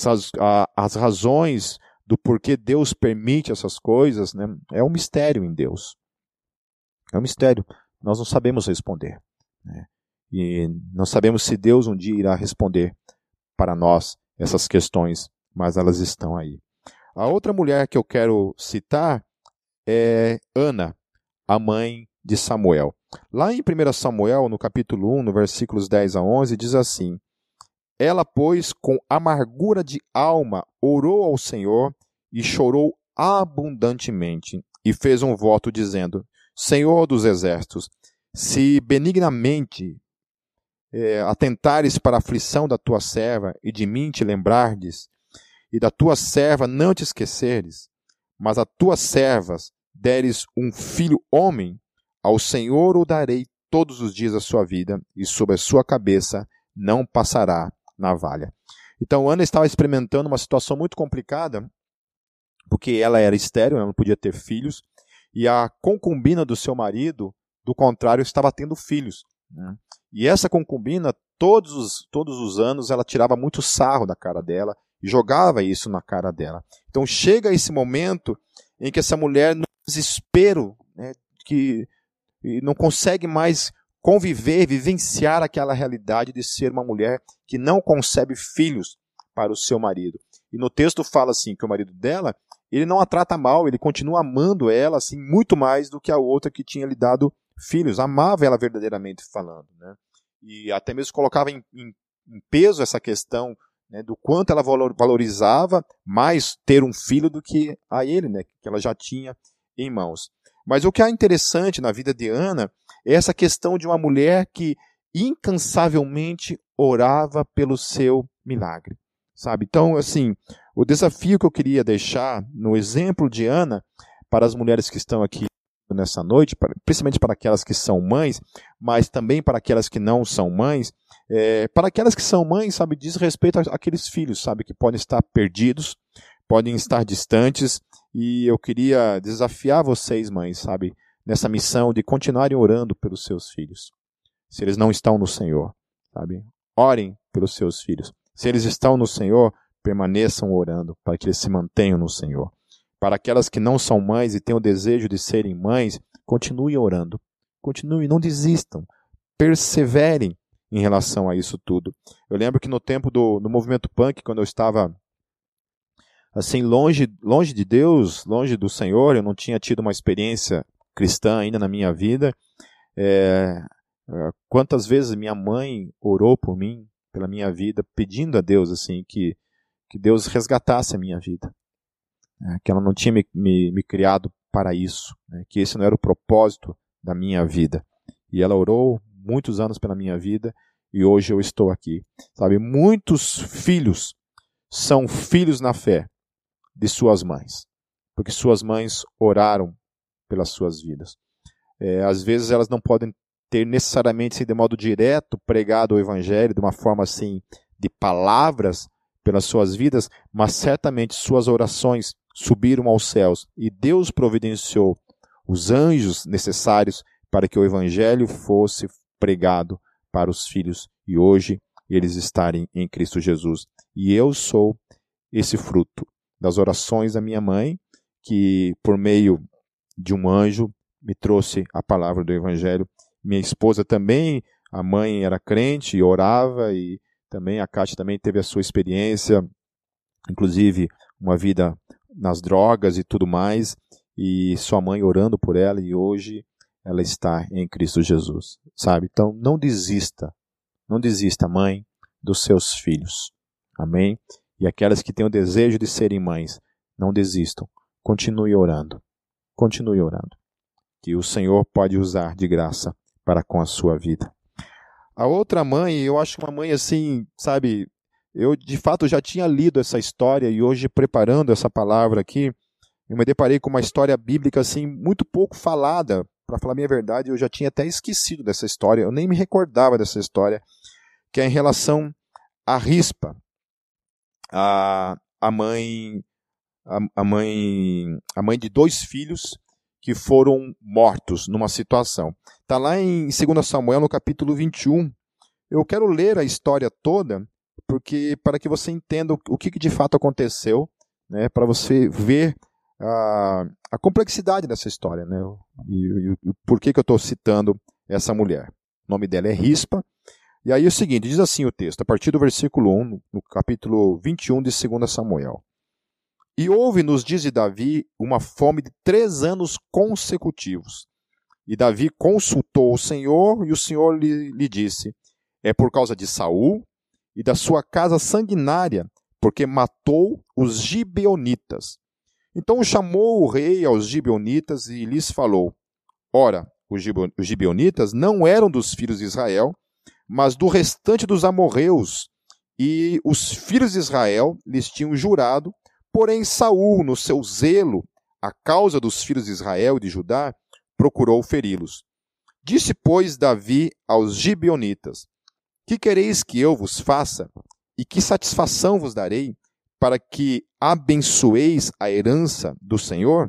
As razões do porquê Deus permite essas coisas, né, é um mistério em Deus. É um mistério. Nós não sabemos responder. Né? E não sabemos se Deus um dia irá responder para nós essas questões, mas elas estão aí. A outra mulher que eu quero citar é Ana, a mãe de Samuel. Lá em 1 Samuel, no capítulo 1, no versículos 10 a 11, diz assim: Ela, pois, com amargura de alma, orou ao Senhor e chorou abundantemente, e fez um voto dizendo: Senhor dos exércitos, se benignamente atentares para a aflição da tua serva e de mim te lembrardes, e da tua serva não te esqueceres, mas a tuas servas deres um filho homem, ao Senhor o darei todos os dias da sua vida, e sobre a sua cabeça não passará navalha. Então Ana estava experimentando uma situação muito complicada, porque ela era estéril, ela não podia ter filhos, e a concubina do seu marido, do contrário, estava tendo filhos. Né? E essa concubina, todos os anos, ela tirava muito sarro da cara dela, e jogava isso na cara dela. Então chega esse momento em que essa mulher, no desespero, né, que não consegue mais conviver, vivenciar aquela realidade de ser uma mulher que não concebe filhos para o seu marido. E no texto fala assim, que o marido dela, ele não a trata mal, ele continua amando ela assim, muito mais do que a outra que tinha lhe dado filhos. Amava ela verdadeiramente falando. Né? E até mesmo colocava em peso essa questão, né, do quanto ela valorizava mais ter um filho do que a ele, né, que ela já tinha em mãos. Mas o que é interessante na vida de Ana é essa questão de uma mulher que incansavelmente orava pelo seu milagre. Sabe? Então, assim, o desafio que eu queria deixar no exemplo de Ana para as mulheres que estão aqui nessa noite, principalmente para aquelas que são mães, mas também para aquelas que não são mães, para aquelas que são mães, sabe, diz respeito àqueles filhos, sabe, que podem estar perdidos, podem estar distantes, e eu queria desafiar vocês, mães, sabe, nessa missão de continuarem orando pelos seus filhos. Se eles não estão no Senhor, sabe, orem pelos seus filhos. Se eles estão no Senhor, permaneçam orando para que eles se mantenham no Senhor. Para aquelas que não são mães e têm o desejo de serem mães, continuem orando. Continuem, não desistam. Perseverem em relação a isso tudo. Eu lembro que no tempo do movimento punk, quando eu estava assim, longe de Deus, longe do Senhor, eu não tinha tido uma experiência cristã ainda na minha vida. Quantas vezes minha mãe orou por mim, pela minha vida, pedindo a Deus assim que Deus resgatasse a minha vida. Que ela não tinha me criado para isso, né? Que esse não era o propósito da minha vida. E ela orou muitos anos pela minha vida e hoje eu estou aqui. Sabe, muitos filhos são filhos na fé de suas mães, porque suas mães oraram pelas suas vidas. Às vezes elas não podem ter necessariamente, assim, de modo direto, pregado o Evangelho de uma forma assim, de palavras pelas suas vidas, mas certamente suas orações subiram aos céus e Deus providenciou os anjos necessários para que o Evangelho fosse pregado para os filhos e hoje eles estarem em Cristo Jesus. E eu sou esse fruto das orações da minha mãe, que por meio de um anjo me trouxe a palavra do Evangelho. Minha esposa também, A mãe era crente e orava, e também a Kátia também teve a sua experiência, inclusive uma vida nas drogas e tudo mais, e sua mãe orando por ela, e hoje ela está em Cristo Jesus, sabe? Então não desista, mãe, dos seus filhos, amém? E aquelas que têm o desejo de serem mães, não desistam, continue orando, que o Senhor pode usar de graça para com a sua vida. A outra mãe, eu acho uma mãe assim, sabe, eu de fato já tinha lido essa história, e hoje preparando essa palavra aqui, eu me deparei com uma história bíblica assim, muito pouco falada. Para falar a minha verdade, eu já tinha até esquecido dessa história, eu nem me recordava dessa história, que é em relação a Rispa, a mãe de 2 filhos que foram mortos numa situação. Está lá em 2 Samuel, no capítulo 21. Eu quero ler a história toda, para que você entenda o que de fato aconteceu, né, para você ver a complexidade dessa história, né, e por que eu estou citando essa mulher. O nome dela é Rispa. E aí é o seguinte, diz assim o texto, a partir do versículo 1, no capítulo 21 de 2 Samuel. E houve nos dias de Davi uma fome de 3 anos consecutivos. E Davi consultou o Senhor, e o Senhor lhe disse, é por causa de Saul e da sua casa sanguinária, porque matou os gibeonitas. Então chamou o rei aos gibeonitas e lhes falou, ora, os gibeonitas não eram dos filhos de Israel, mas do restante dos amorreus, e os filhos de Israel lhes tinham jurado, porém Saul, no seu zelo, a causa dos filhos de Israel e de Judá, procurou feri-los. Disse, pois, Davi aos gibeonitas, que quereis que eu vos faça, e que satisfação vos darei, para que abençoeis a herança do Senhor?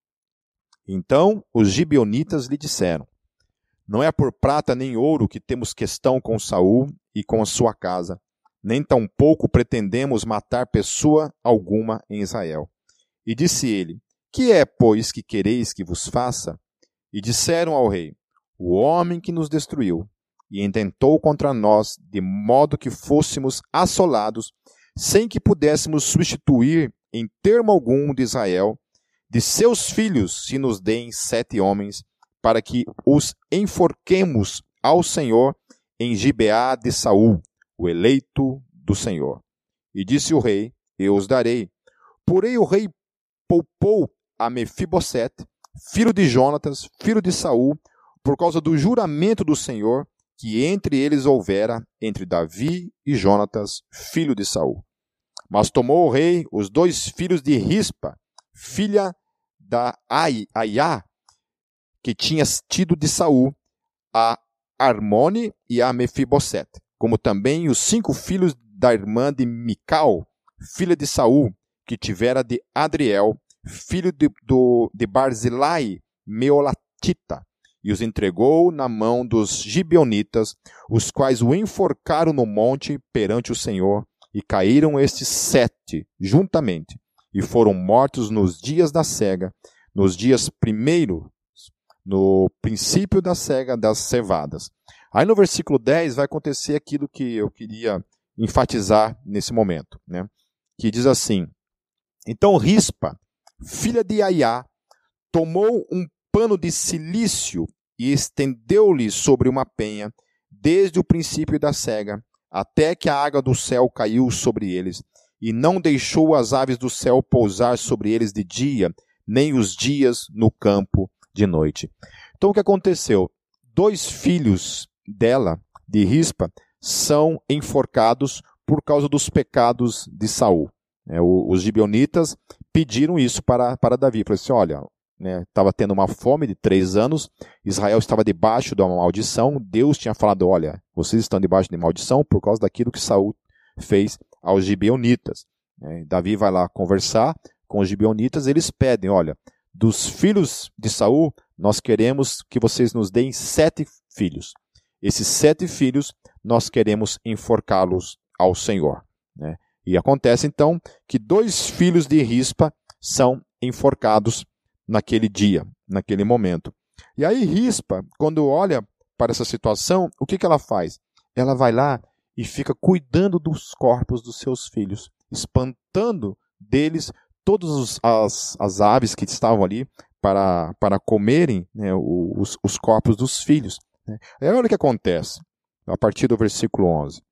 Então os gibeonitas lhe disseram, não é por prata nem ouro que temos questão com Saul e com a sua casa, nem tampouco pretendemos matar pessoa alguma em Israel. E disse ele, que é, pois, que quereis que vos faça? E disseram ao rei, o homem que nos destruiu, e intentou contra nós, de modo que fôssemos assolados, sem que pudéssemos substituir em termo algum de Israel, de seus filhos se nos deem 7 homens, para que os enforquemos ao Senhor em Gibeá de Saul, o eleito do Senhor. E disse o rei, eu os darei. Porém o rei poupou a Mefibosete, filho de Jonatas, filho de Saul, por causa do juramento do Senhor, que entre eles houvera entre Davi e Jonatas, filho de Saul. Mas tomou o rei os 2 filhos de Rispa, filha da Aiá, que tinha tido de Saul, a Armone e a Mefibosete, como também os 5 filhos da irmã de Mical, filha de Saul, que tivera de Adriel, filho de Barzilai, Meolatita, e os entregou na mão dos gibeonitas, os quais o enforcaram no monte perante o Senhor, e caíram estes 7 juntamente, e foram mortos nos dias da cega, nos dias primeiros, no princípio da cega das cevadas. Aí no versículo 10 vai acontecer aquilo que eu queria enfatizar nesse momento, né? Que diz assim, então Rispa, filha de Aiá, tomou um pano de cilício e estendeu-lhe sobre uma penha, desde o princípio da cega, até que a água do céu caiu sobre eles, e não deixou as aves do céu pousar sobre eles de dia, nem os dias no campo de noite. Então o que aconteceu? 2 filhos dela, de Rispa, são enforcados por causa dos pecados de Saul. Os gibeonitas pediram isso para Davi. Falaram assim, olha, estava tendo uma fome de 3 anos, Israel estava debaixo de uma maldição, Deus tinha falado, olha, vocês estão debaixo de maldição por causa daquilo que Saul fez aos gibeonitas. Davi vai lá conversar com os gibeonitas, eles pedem, olha, dos filhos de Saul, nós queremos que vocês nos deem 7 filhos. Esses 7 filhos, nós queremos enforcá-los ao Senhor. E acontece então que 2 filhos de Rispa são enforcados naquele dia, naquele momento. E aí Rispa, quando olha para essa situação, o que ela faz? Ela vai lá e fica cuidando dos corpos dos seus filhos, espantando deles todas as aves que estavam ali para comerem, né, os corpos dos filhos. Né? Aí olha o que acontece, a partir do versículo 11.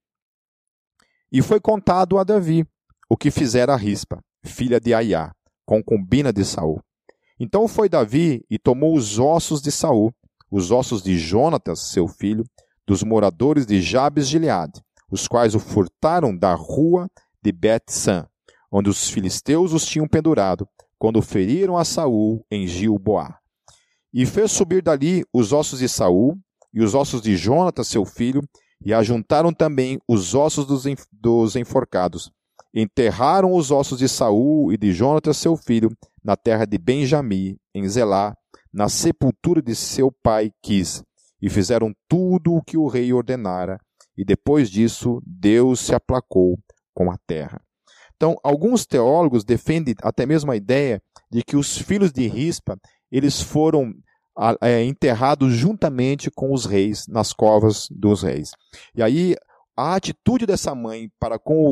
E foi contado a Davi o que fizera a Rispa, filha de Aiá, concubina de Saul. Então foi Davi e tomou os ossos de Saul, os ossos de Jonatas, seu filho, dos moradores de Jabes-Gileade, os quais o furtaram da rua de Bet-San, onde os filisteus os tinham pendurado, quando feriram a Saul em Gilboá. E fez subir dali os ossos de Saul e os ossos de Jonatas, seu filho, e ajuntaram também os ossos dos enforcados. Enterraram os ossos de Saul e de Jonatas, seu filho, na terra de Benjamim, em Zelá, na sepultura de seu pai Quis, e fizeram tudo o que o rei ordenara, e depois disso Deus se aplacou com a terra. Então, alguns teólogos defendem até mesmo a ideia de que os filhos de Rispa, eles foram enterrados juntamente com os reis, nas covas dos reis. E aí, a atitude dessa mãe para com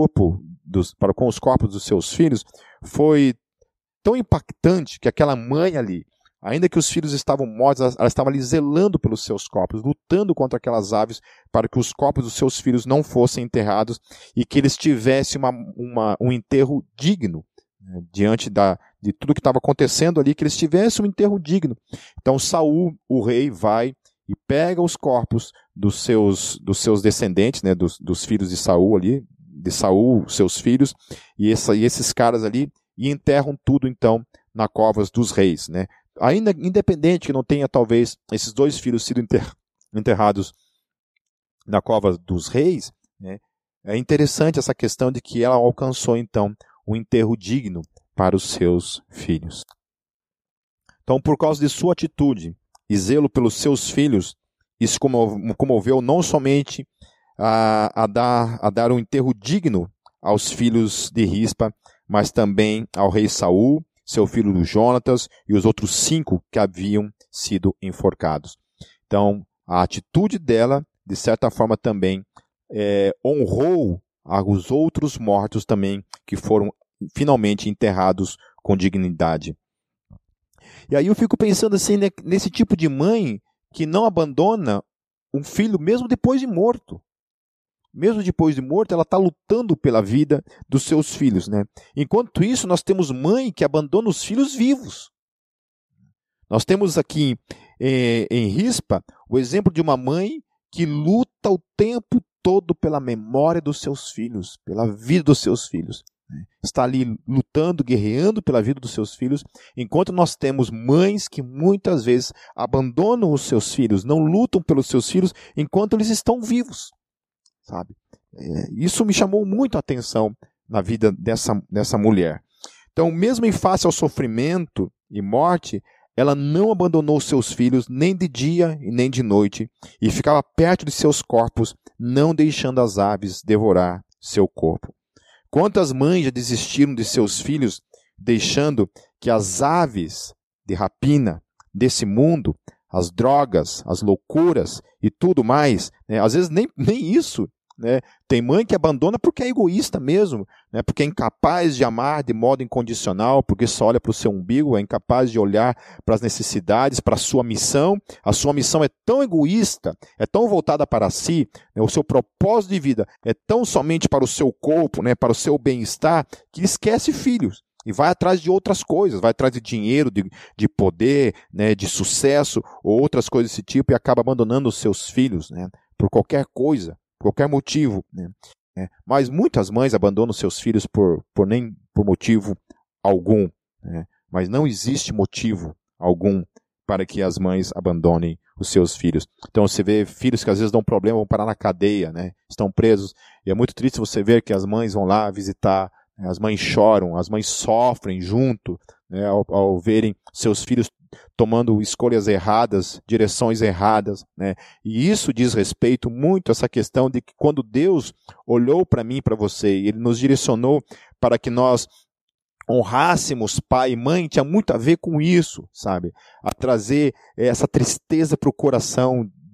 os corpos dos seus filhos foi tão impactante que aquela mãe ali, ainda que os filhos estavam mortos, ela estava ali zelando pelos seus corpos, lutando contra aquelas aves para que os corpos dos seus filhos não fossem enterrados e que eles tivessem um enterro digno, né, diante de tudo que estava acontecendo ali, que eles tivessem um enterro digno. Então Saul, o rei, vai e pega os corpos dos seus descendentes, né, dos filhos de Saul ali, de Saul, seus filhos, e esses caras ali, e enterram tudo então na covas dos reis, né? Ainda independente que não tenha talvez esses dois filhos sido enterrados na cova dos reis, né, é interessante essa questão de que ela alcançou então um enterro digno para os seus filhos. Então, por causa de sua atitude e zelo pelos seus filhos, isso comoveu não somente a dar um enterro digno aos filhos de Rispa, mas também ao rei Saul, seu filho Jonatas e os outros 5 que haviam sido enforcados. Então, a atitude dela, de certa forma também, honrou os outros mortos também, que foram finalmente enterrados com dignidade. E aí eu fico pensando assim, né, nesse tipo de mãe que não abandona um filho mesmo depois de morto. Mesmo depois de morto, ela está lutando pela vida dos seus filhos, né? Enquanto isso, nós temos mãe que abandona os filhos vivos. Nós temos aqui em Rispa o exemplo de uma mãe que luta o tempo todo pela memória dos seus filhos, pela vida dos seus filhos. Está ali lutando, guerreando pela vida dos seus filhos, enquanto nós temos mães que muitas vezes abandonam os seus filhos, não lutam pelos seus filhos enquanto eles estão vivos. Sabe? Isso me chamou muito a atenção na vida dessa mulher. Então, mesmo em face ao sofrimento e morte, ela não abandonou seus filhos nem de dia e nem de noite, e ficava perto de seus corpos, não deixando as aves devorar seu corpo. Quantas mães já desistiram de seus filhos, deixando que as aves de rapina desse mundo, as drogas, as loucuras e tudo mais, né? Às vezes nem isso, né? Tem mãe que abandona porque é egoísta mesmo, né? Porque é incapaz de amar de modo incondicional, porque só olha para o seu umbigo, é incapaz de olhar para as necessidades, para a sua missão. A sua missão é tão egoísta, é tão voltada para si, né? O seu propósito de vida é tão somente para o seu corpo, né? Para o seu bem-estar, que esquece filhos. E vai atrás de outras coisas, vai atrás de dinheiro, de poder, né, de sucesso, ou outras coisas desse tipo, e acaba abandonando os seus filhos, né, por qualquer coisa, por qualquer motivo. Né. Mas muitas mães abandonam seus filhos por motivo algum. Né, mas não existe motivo algum para que as mães abandonem os seus filhos. Então você vê filhos que às vezes dão problema, vão parar na cadeia, né, estão presos, e é muito triste você ver que as mães vão lá visitar. As mães choram, as mães sofrem junto, né, ao verem seus filhos tomando escolhas erradas, direções erradas. Né, e isso diz respeito muito a essa questão de que quando Deus olhou para mim e para você, Ele nos direcionou para que nós honrássemos pai e mãe, tinha muito a ver com isso, sabe? A trazer essa tristeza para o coração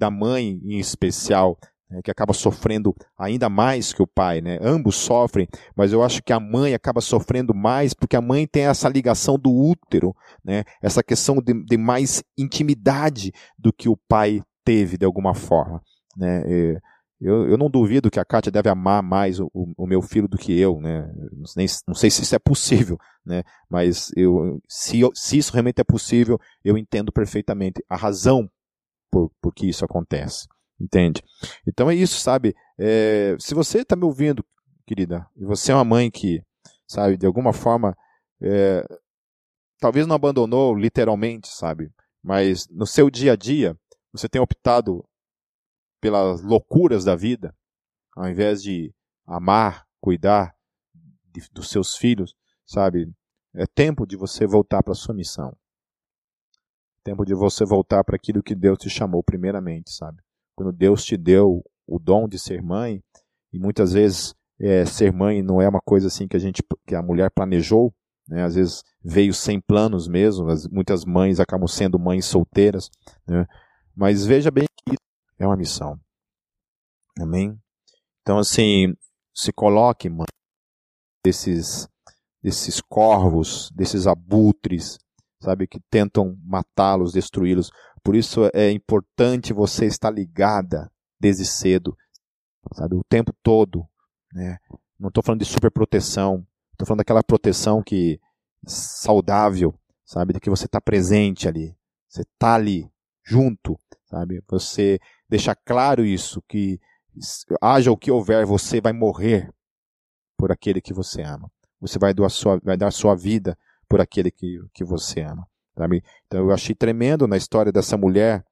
da mãe em especial, né, que acaba sofrendo ainda mais que o pai, né? Ambos sofrem, mas eu acho que a mãe acaba sofrendo mais porque a mãe tem essa ligação do útero, né? Essa questão de mais intimidade do que o pai teve de alguma forma, né? Eu não duvido que a Kátia deve amar mais o meu filho do que eu, né? Não sei se isso é possível, né? Mas se isso realmente é possível, eu entendo perfeitamente a razão por que isso acontece, entende? Então é isso, sabe? Se você está me ouvindo, querida, e você é uma mãe que, sabe, de alguma forma, talvez não abandonou literalmente, sabe? Mas no seu dia a dia, você tem optado pelas loucuras da vida, ao invés de amar, cuidar dos seus filhos, sabe? É tempo de você voltar para a sua missão. Tempo de você voltar para aquilo que Deus te chamou primeiramente, sabe? Quando Deus te deu o dom de ser mãe, e muitas vezes ser mãe não é uma coisa assim que a mulher planejou, né? Às vezes veio sem planos mesmo, muitas mães acabam sendo mães solteiras, né? Mas veja bem que é uma missão. Amém? Então, assim, se coloque, mãe, desses corvos, desses abutres, sabe, que tentam matá-los, destruí-los. Por isso é importante você estar ligada desde cedo, sabe, o tempo todo, né? Não estou falando de superproteção, estou falando daquela proteção que saudável, sabe, de que você está presente ali, você está ali, junto, sabe, você deixar claro isso, que haja o que houver, você vai morrer por aquele que você ama. Você vai dar sua vida por aquele que você ama. Sabe? Então eu achei tremendo na história dessa mulher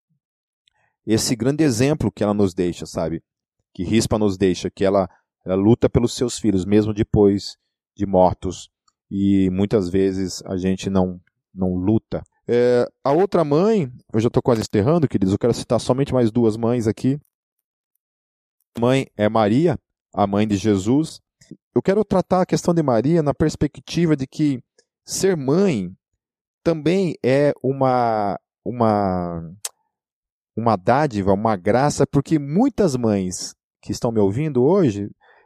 esse grande exemplo que ela nos deixa, sabe? Que Rispa nos deixa, que ela luta pelos seus filhos, mesmo depois de mortos. E muitas vezes a gente não luta. A outra mãe, eu já estou quase encerrando, queridos, eu quero citar somente mais duas mães aqui. A mãe é Maria, a mãe de Jesus. Eu quero tratar a questão de Maria na perspectiva de que ser mãe também é uma dádiva, uma graça, porque muitas mães que estão me ouvindo hoje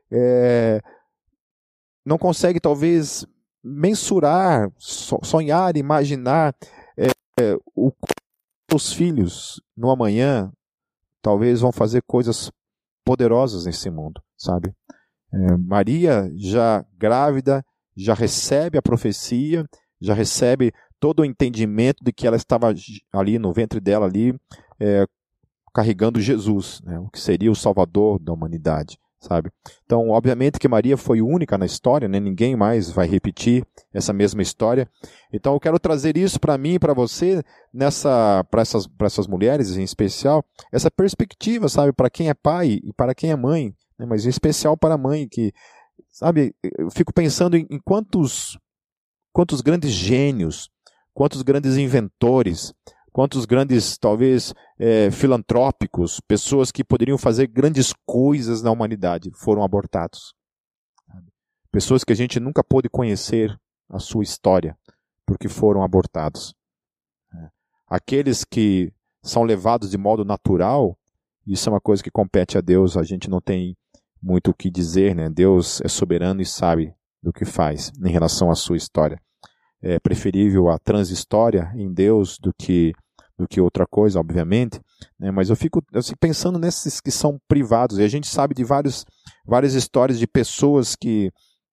não conseguem talvez mensurar, sonhar, imaginar o que os filhos no amanhã talvez vão fazer coisas poderosas nesse mundo, sabe? Maria, já grávida, já recebe a profecia, já recebe todo o entendimento de que ela estava ali no ventre dela, ali, carregando Jesus, né, o que seria o Salvador da humanidade, sabe? Então, obviamente que Maria foi única na história, né? Ninguém mais vai repetir essa mesma história. Então, eu quero trazer isso para mim e para você, para essas mulheres em especial, essa perspectiva, sabe? Para quem é pai e para quem é mãe, né? Mas em especial para a mãe, que, sabe, eu fico pensando em quantos grandes gênios, quantos grandes inventores, quantos grandes, talvez, filantrópicos, pessoas que poderiam fazer grandes coisas na humanidade, foram abortados. Pessoas que a gente nunca pôde conhecer a sua história, porque foram abortados. Aqueles que são levados de modo natural, isso é uma coisa que compete a Deus, a gente não tem muito o que dizer, né? Deus é soberano e sabe do que faz em relação à sua história. É preferível a transhistória em Deus do que outra coisa, obviamente, né? Mas eu fico pensando nesses que são privados, e a gente sabe de várias histórias de pessoas que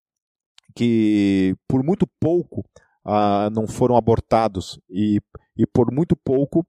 por muito pouco não foram abortados, e por muito pouco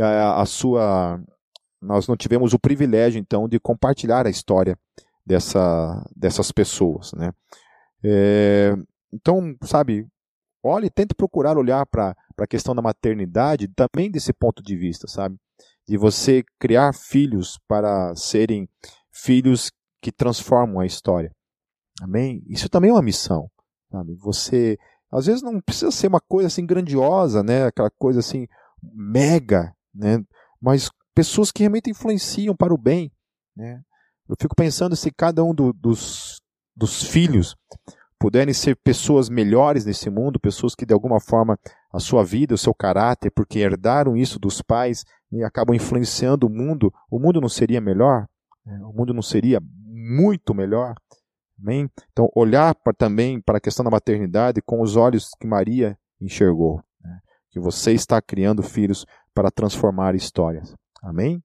nós não tivemos o privilégio, então, de compartilhar a história dessas pessoas, né? Então, sabe, olhe, tente procurar olhar para a questão da maternidade também desse ponto de vista, sabe? De você criar filhos para serem filhos que transformam a história. Amém? Isso também é uma missão, sabe? Você, às vezes, não precisa ser uma coisa assim grandiosa, né? Aquela coisa assim mega, né? Mas pessoas que realmente influenciam para o bem, né? Eu fico pensando se cada um dos filhos puderem ser pessoas melhores nesse mundo, pessoas que de alguma forma a sua vida, o seu caráter, porque herdaram isso dos pais e acabam influenciando o mundo não seria melhor? O mundo não seria muito melhor? Amém? Então, olhar também para a questão da maternidade com os olhos que Maria enxergou. Né? Que você está criando filhos para transformar histórias. Amém?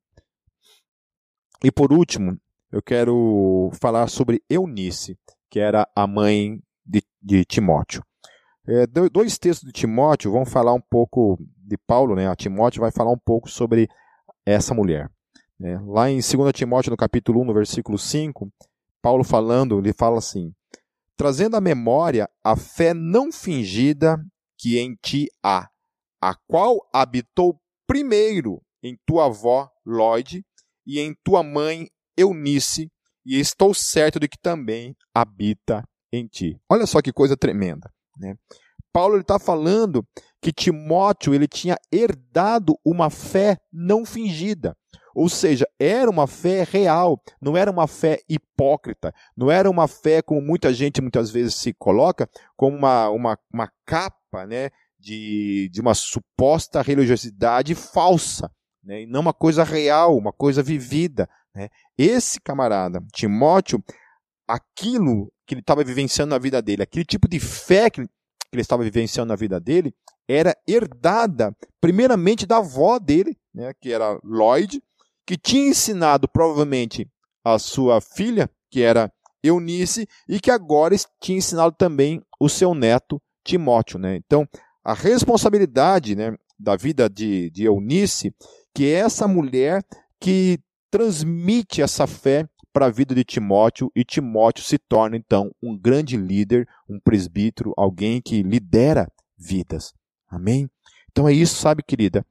E por último, eu quero falar sobre Eunice, que era a mãe de Timóteo. Dois textos de Timóteo vão falar um pouco de Paulo, né? A Timóteo vai falar um pouco sobre essa mulher. Lá em 2 Timóteo, no capítulo 1, no versículo 5, Paulo falando, ele fala assim: trazendo à memória a fé não fingida que em ti há, a qual habitou primeiro em tua avó Lóide e em tua mãe Eunice, e estou certo de que também habita em ti. Olha só que coisa tremenda, né? Paulo está falando que Timóteo ele tinha herdado uma fé não fingida. Ou seja, era uma fé real, não era uma fé hipócrita, não era uma fé como muita gente muitas vezes se coloca, como uma capa, né, de uma suposta religiosidade falsa, né, e não uma coisa real, uma coisa vivida. Né. Esse camarada, Timóteo, aquilo que ele estava vivenciando na vida dele, aquele tipo de fé que ele estava vivenciando na vida dele, era herdada primeiramente da avó dele, né, que era Lóide, que tinha ensinado provavelmente a sua filha, que era Eunice, e que agora tinha ensinado também o seu neto Timóteo. Né? Então, a responsabilidade, né, da vida de Eunice, que é essa mulher que transmite essa fé para a vida de Timóteo, e Timóteo se torna, então, um grande líder, um presbítero, alguém que lidera vidas. Amém? Então é isso, sabe, querida?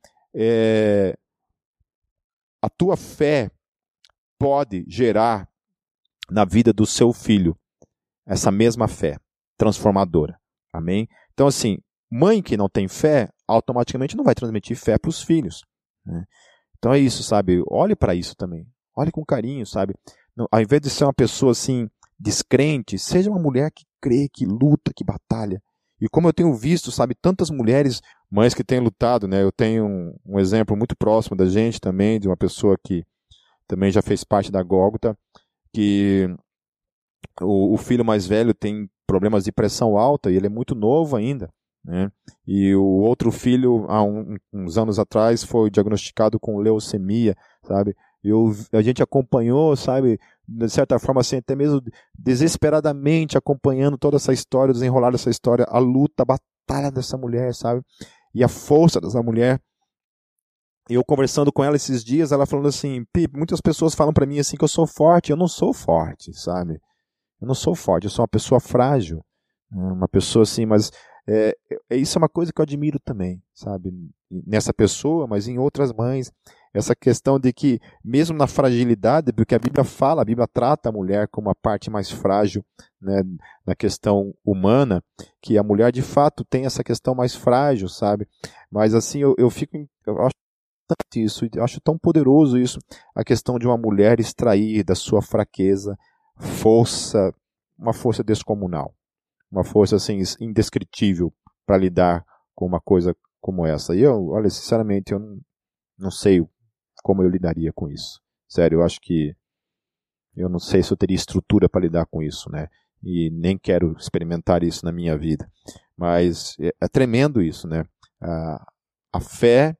A tua fé pode gerar na vida do seu filho essa mesma fé transformadora. Amém? Então, assim, mãe que não tem fé, automaticamente não vai transmitir fé para os filhos. Né? Então é isso, sabe? Olhe para isso também. Olhe com carinho, sabe? Ao invés de ser uma pessoa assim, descrente, seja uma mulher que crê, que luta, que batalha. E como eu tenho visto, sabe, tantas mulheres, mães que têm lutado, né? Eu tenho um exemplo muito próximo da gente também, de uma pessoa que também já fez parte da Gólgota, que o filho mais velho tem problemas de pressão alta e ele é muito novo ainda, né? E o outro filho, há uns anos atrás, foi diagnosticado com leucemia, sabe? A gente acompanhou, sabe, de certa forma, assim, até mesmo desesperadamente acompanhando toda essa história, desenrolar essa história, a luta, a batalha dessa mulher, sabe? E a força dessa mulher. Eu conversando com ela esses dias, ela falando assim, Pipe, muitas pessoas falam para mim assim que eu sou forte. Eu não sou forte, sabe? Eu não sou forte, eu sou uma pessoa frágil. Uma pessoa assim, mas isso é uma coisa que eu admiro também, sabe? Nessa pessoa, mas em outras mães. Essa questão de que, mesmo na fragilidade, porque a Bíblia trata a mulher como a parte mais frágil, né, na questão humana, que a mulher de fato tem essa questão mais frágil, sabe? Mas assim, eu acho tanto isso, eu acho tão poderoso isso, a questão de uma mulher extrair da sua fraqueza força, uma força descomunal, uma força assim indescritível para lidar com uma coisa como essa. E olha, sinceramente, eu não sei como eu lidaria com isso. Sério, eu acho que eu não sei se eu teria estrutura para lidar com isso, né? E nem quero experimentar isso na minha vida. Mas é tremendo isso, né? A fé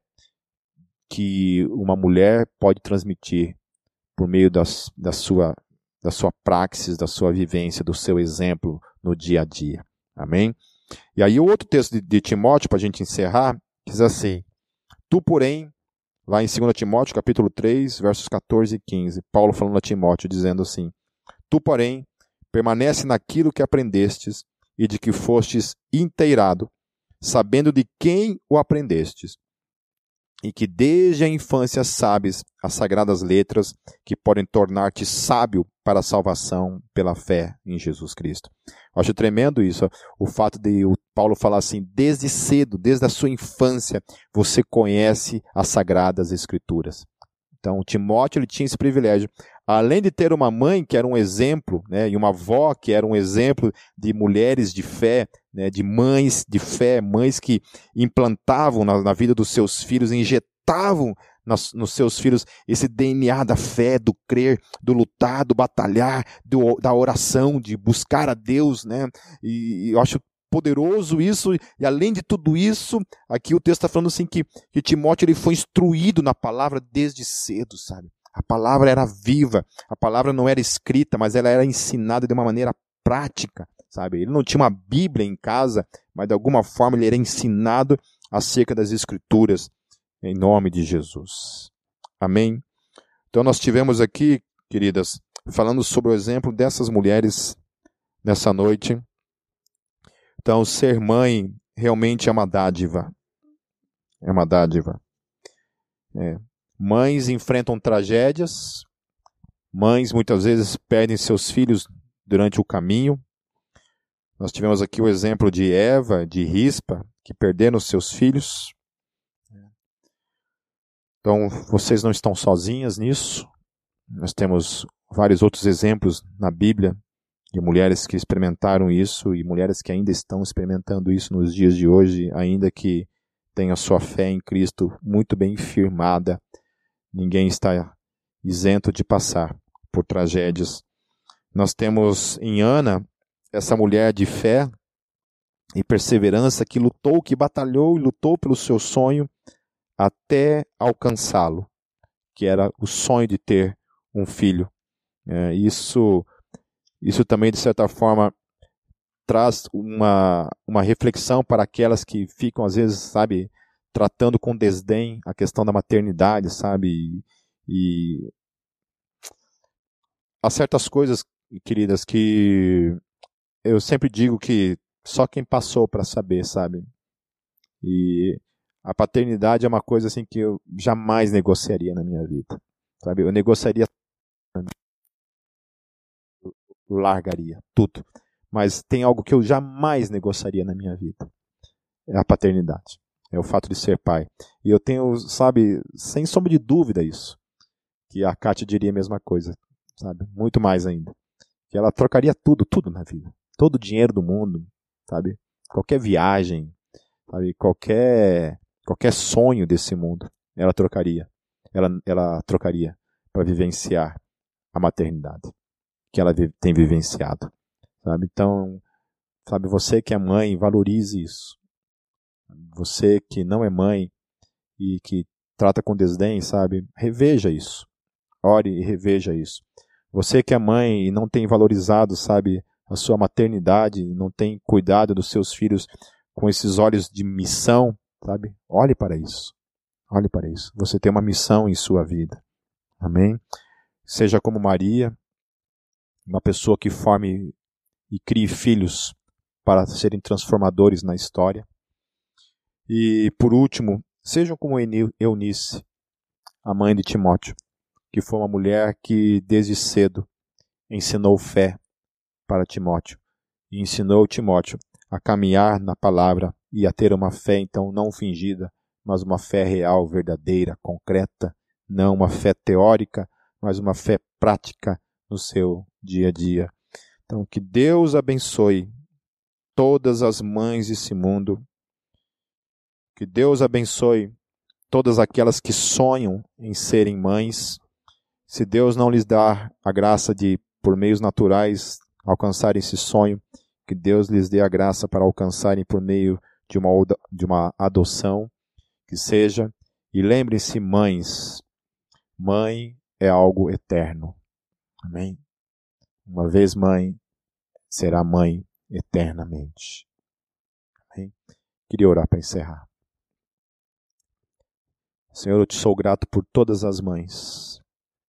que uma mulher pode transmitir por meio da sua praxis, da sua vivência, do seu exemplo no dia a dia. Amém? E aí o outro texto de Timóteo, para a gente encerrar, diz assim: tu, porém, lá em 2 Timóteo, capítulo 3, versos 14 e 15, Paulo falando a Timóteo, dizendo assim: tu, porém, permanece naquilo que aprendestes e de que fostes inteirado, sabendo de quem o aprendestes, e que desde a infância sabes as sagradas letras que podem tornar-te sábio para a salvação pela fé em Jesus Cristo. Eu acho tremendo isso, o fato de o Paulo falar assim, desde cedo, desde a sua infância, você conhece as sagradas escrituras. Então, Timóteo ele tinha esse privilégio. Além de ter uma mãe que era um exemplo, né, e uma avó que era um exemplo de mulheres de fé, né, de mães de fé, mães que implantavam na vida dos seus filhos, injetavam nos seus filhos esse DNA da fé, do crer, do lutar, do batalhar, da oração, de buscar a Deus, né? E eu acho poderoso isso, e além de tudo isso, aqui o texto está falando assim que Timóteo ele foi instruído na palavra desde cedo, sabe? A palavra era viva, a palavra não era escrita, mas ela era ensinada de uma maneira prática, sabe? Ele não tinha uma Bíblia em casa, mas de alguma forma ele era ensinado acerca das Escrituras, em nome de Jesus. Amém? Então nós tivemos aqui, queridas, falando sobre o exemplo dessas mulheres nessa noite. Então, ser mãe realmente é uma dádiva. É uma dádiva. Mães enfrentam tragédias. Mães muitas vezes perdem seus filhos durante o caminho. Nós tivemos aqui o exemplo de Eva, de Rispa, que perderam seus filhos. Então, vocês não estão sozinhas nisso. Nós temos vários outros exemplos na Bíblia de mulheres que experimentaram isso e mulheres que ainda estão experimentando isso nos dias de hoje, ainda que tenham sua fé em Cristo muito bem firmada. Ninguém está isento de passar por tragédias. Nós temos em Ana essa mulher de fé e perseverança que lutou, que batalhou e lutou pelo seu sonho até alcançá-lo, que era o sonho de ter um filho. Isso também, de certa forma, traz uma reflexão para aquelas que ficam, às vezes, sabe, tratando com desdém a questão da maternidade, sabe? E há certas coisas, queridas, que eu sempre digo que só quem passou para saber, sabe? E a paternidade é uma coisa assim que eu jamais negociaria na minha vida, sabe? Eu negociaria, largaria tudo, mas tem algo que eu jamais negociaria na minha vida, é a paternidade, é o fato de ser pai. E eu tenho, sabe, sem sombra de dúvida isso, que a Kátia diria a mesma coisa, sabe, muito mais ainda, que ela trocaria tudo na vida, todo o dinheiro do mundo, sabe, qualquer viagem, sabe, qualquer sonho desse mundo, ela trocaria para vivenciar a maternidade que ela tem vivenciado, sabe? Então, sabe, você que é mãe, valorize isso. Você que não é mãe e que trata com desdém, sabe, reveja isso. Ore e reveja isso. Você que é mãe e não tem valorizado, sabe, a sua maternidade, não tem cuidado dos seus filhos com esses olhos de missão, sabe? Olhe para isso. Olhe para isso. Você tem uma missão em sua vida. Amém? Seja como Maria, uma pessoa que forme e crie filhos para serem transformadores na história. E, por último, sejam como Eunice, a mãe de Timóteo, que foi uma mulher que, desde cedo, ensinou fé para Timóteo. E ensinou Timóteo a caminhar na palavra e a ter uma fé, então, não fingida, mas uma fé real, verdadeira, concreta, não uma fé teórica, mas uma fé prática no seu dia a dia. Então, que Deus abençoe todas as mães desse mundo, que Deus abençoe todas aquelas que sonham em serem mães. Se Deus não lhes dá a graça de, por meios naturais, alcançarem esse sonho, que Deus lhes dê a graça para alcançarem por meio de uma adoção, que seja. E lembrem-se, mães, mãe é algo eterno. Amém? Uma vez mãe, será mãe eternamente. Amém? Queria orar para encerrar. Senhor, eu te sou grato por todas as mães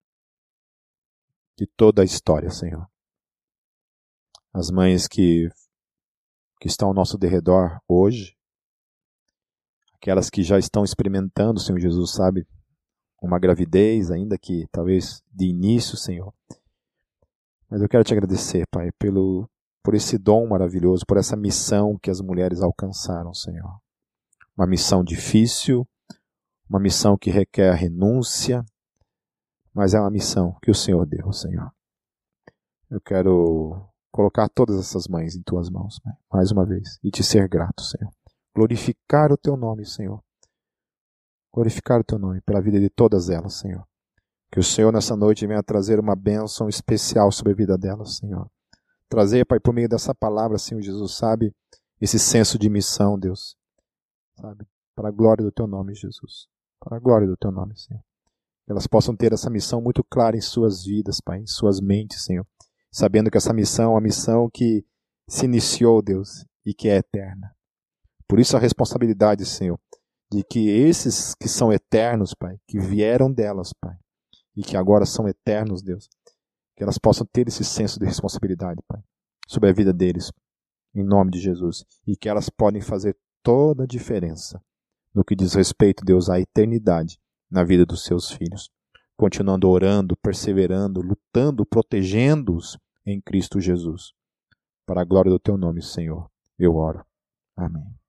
de toda a história, Senhor. As mães que estão ao nosso derredor hoje, aquelas que já estão experimentando, Senhor Jesus, sabe, uma gravidez, ainda que talvez de início, Senhor. Mas eu quero te agradecer, Pai, por esse dom maravilhoso, por essa missão que as mulheres alcançaram, Senhor. Uma missão difícil, uma missão que requer renúncia, mas é uma missão que o Senhor deu, Senhor. Eu quero colocar todas essas mães em tuas mãos, Pai, mais uma vez, e te ser grato, Senhor. Glorificar o teu nome, Senhor. Glorificar o teu nome pela vida de todas elas, Senhor. Que o Senhor nessa noite venha trazer uma bênção especial sobre a vida delas, Senhor. Trazer, Pai, por meio dessa palavra, Senhor Jesus, sabe, esse senso de missão, Deus, sabe, para a glória do teu nome, Jesus. Para a glória do teu nome, Senhor. Que elas possam ter essa missão muito clara em suas vidas, Pai, em suas mentes, Senhor. Sabendo que essa missão é uma missão que se iniciou, Deus, e que é eterna. Por isso a responsabilidade, Senhor, de que esses que são eternos, Pai, que vieram delas, Pai, e que agora são eternos, Deus, que elas possam ter esse senso de responsabilidade, Pai, sobre a vida deles, em nome de Jesus, e que elas podem fazer toda a diferença no que diz respeito, Deus, à eternidade na vida dos seus filhos, continuando orando, perseverando, lutando, protegendo-os em Cristo Jesus. Para a glória do teu nome, Senhor, eu oro. Amém.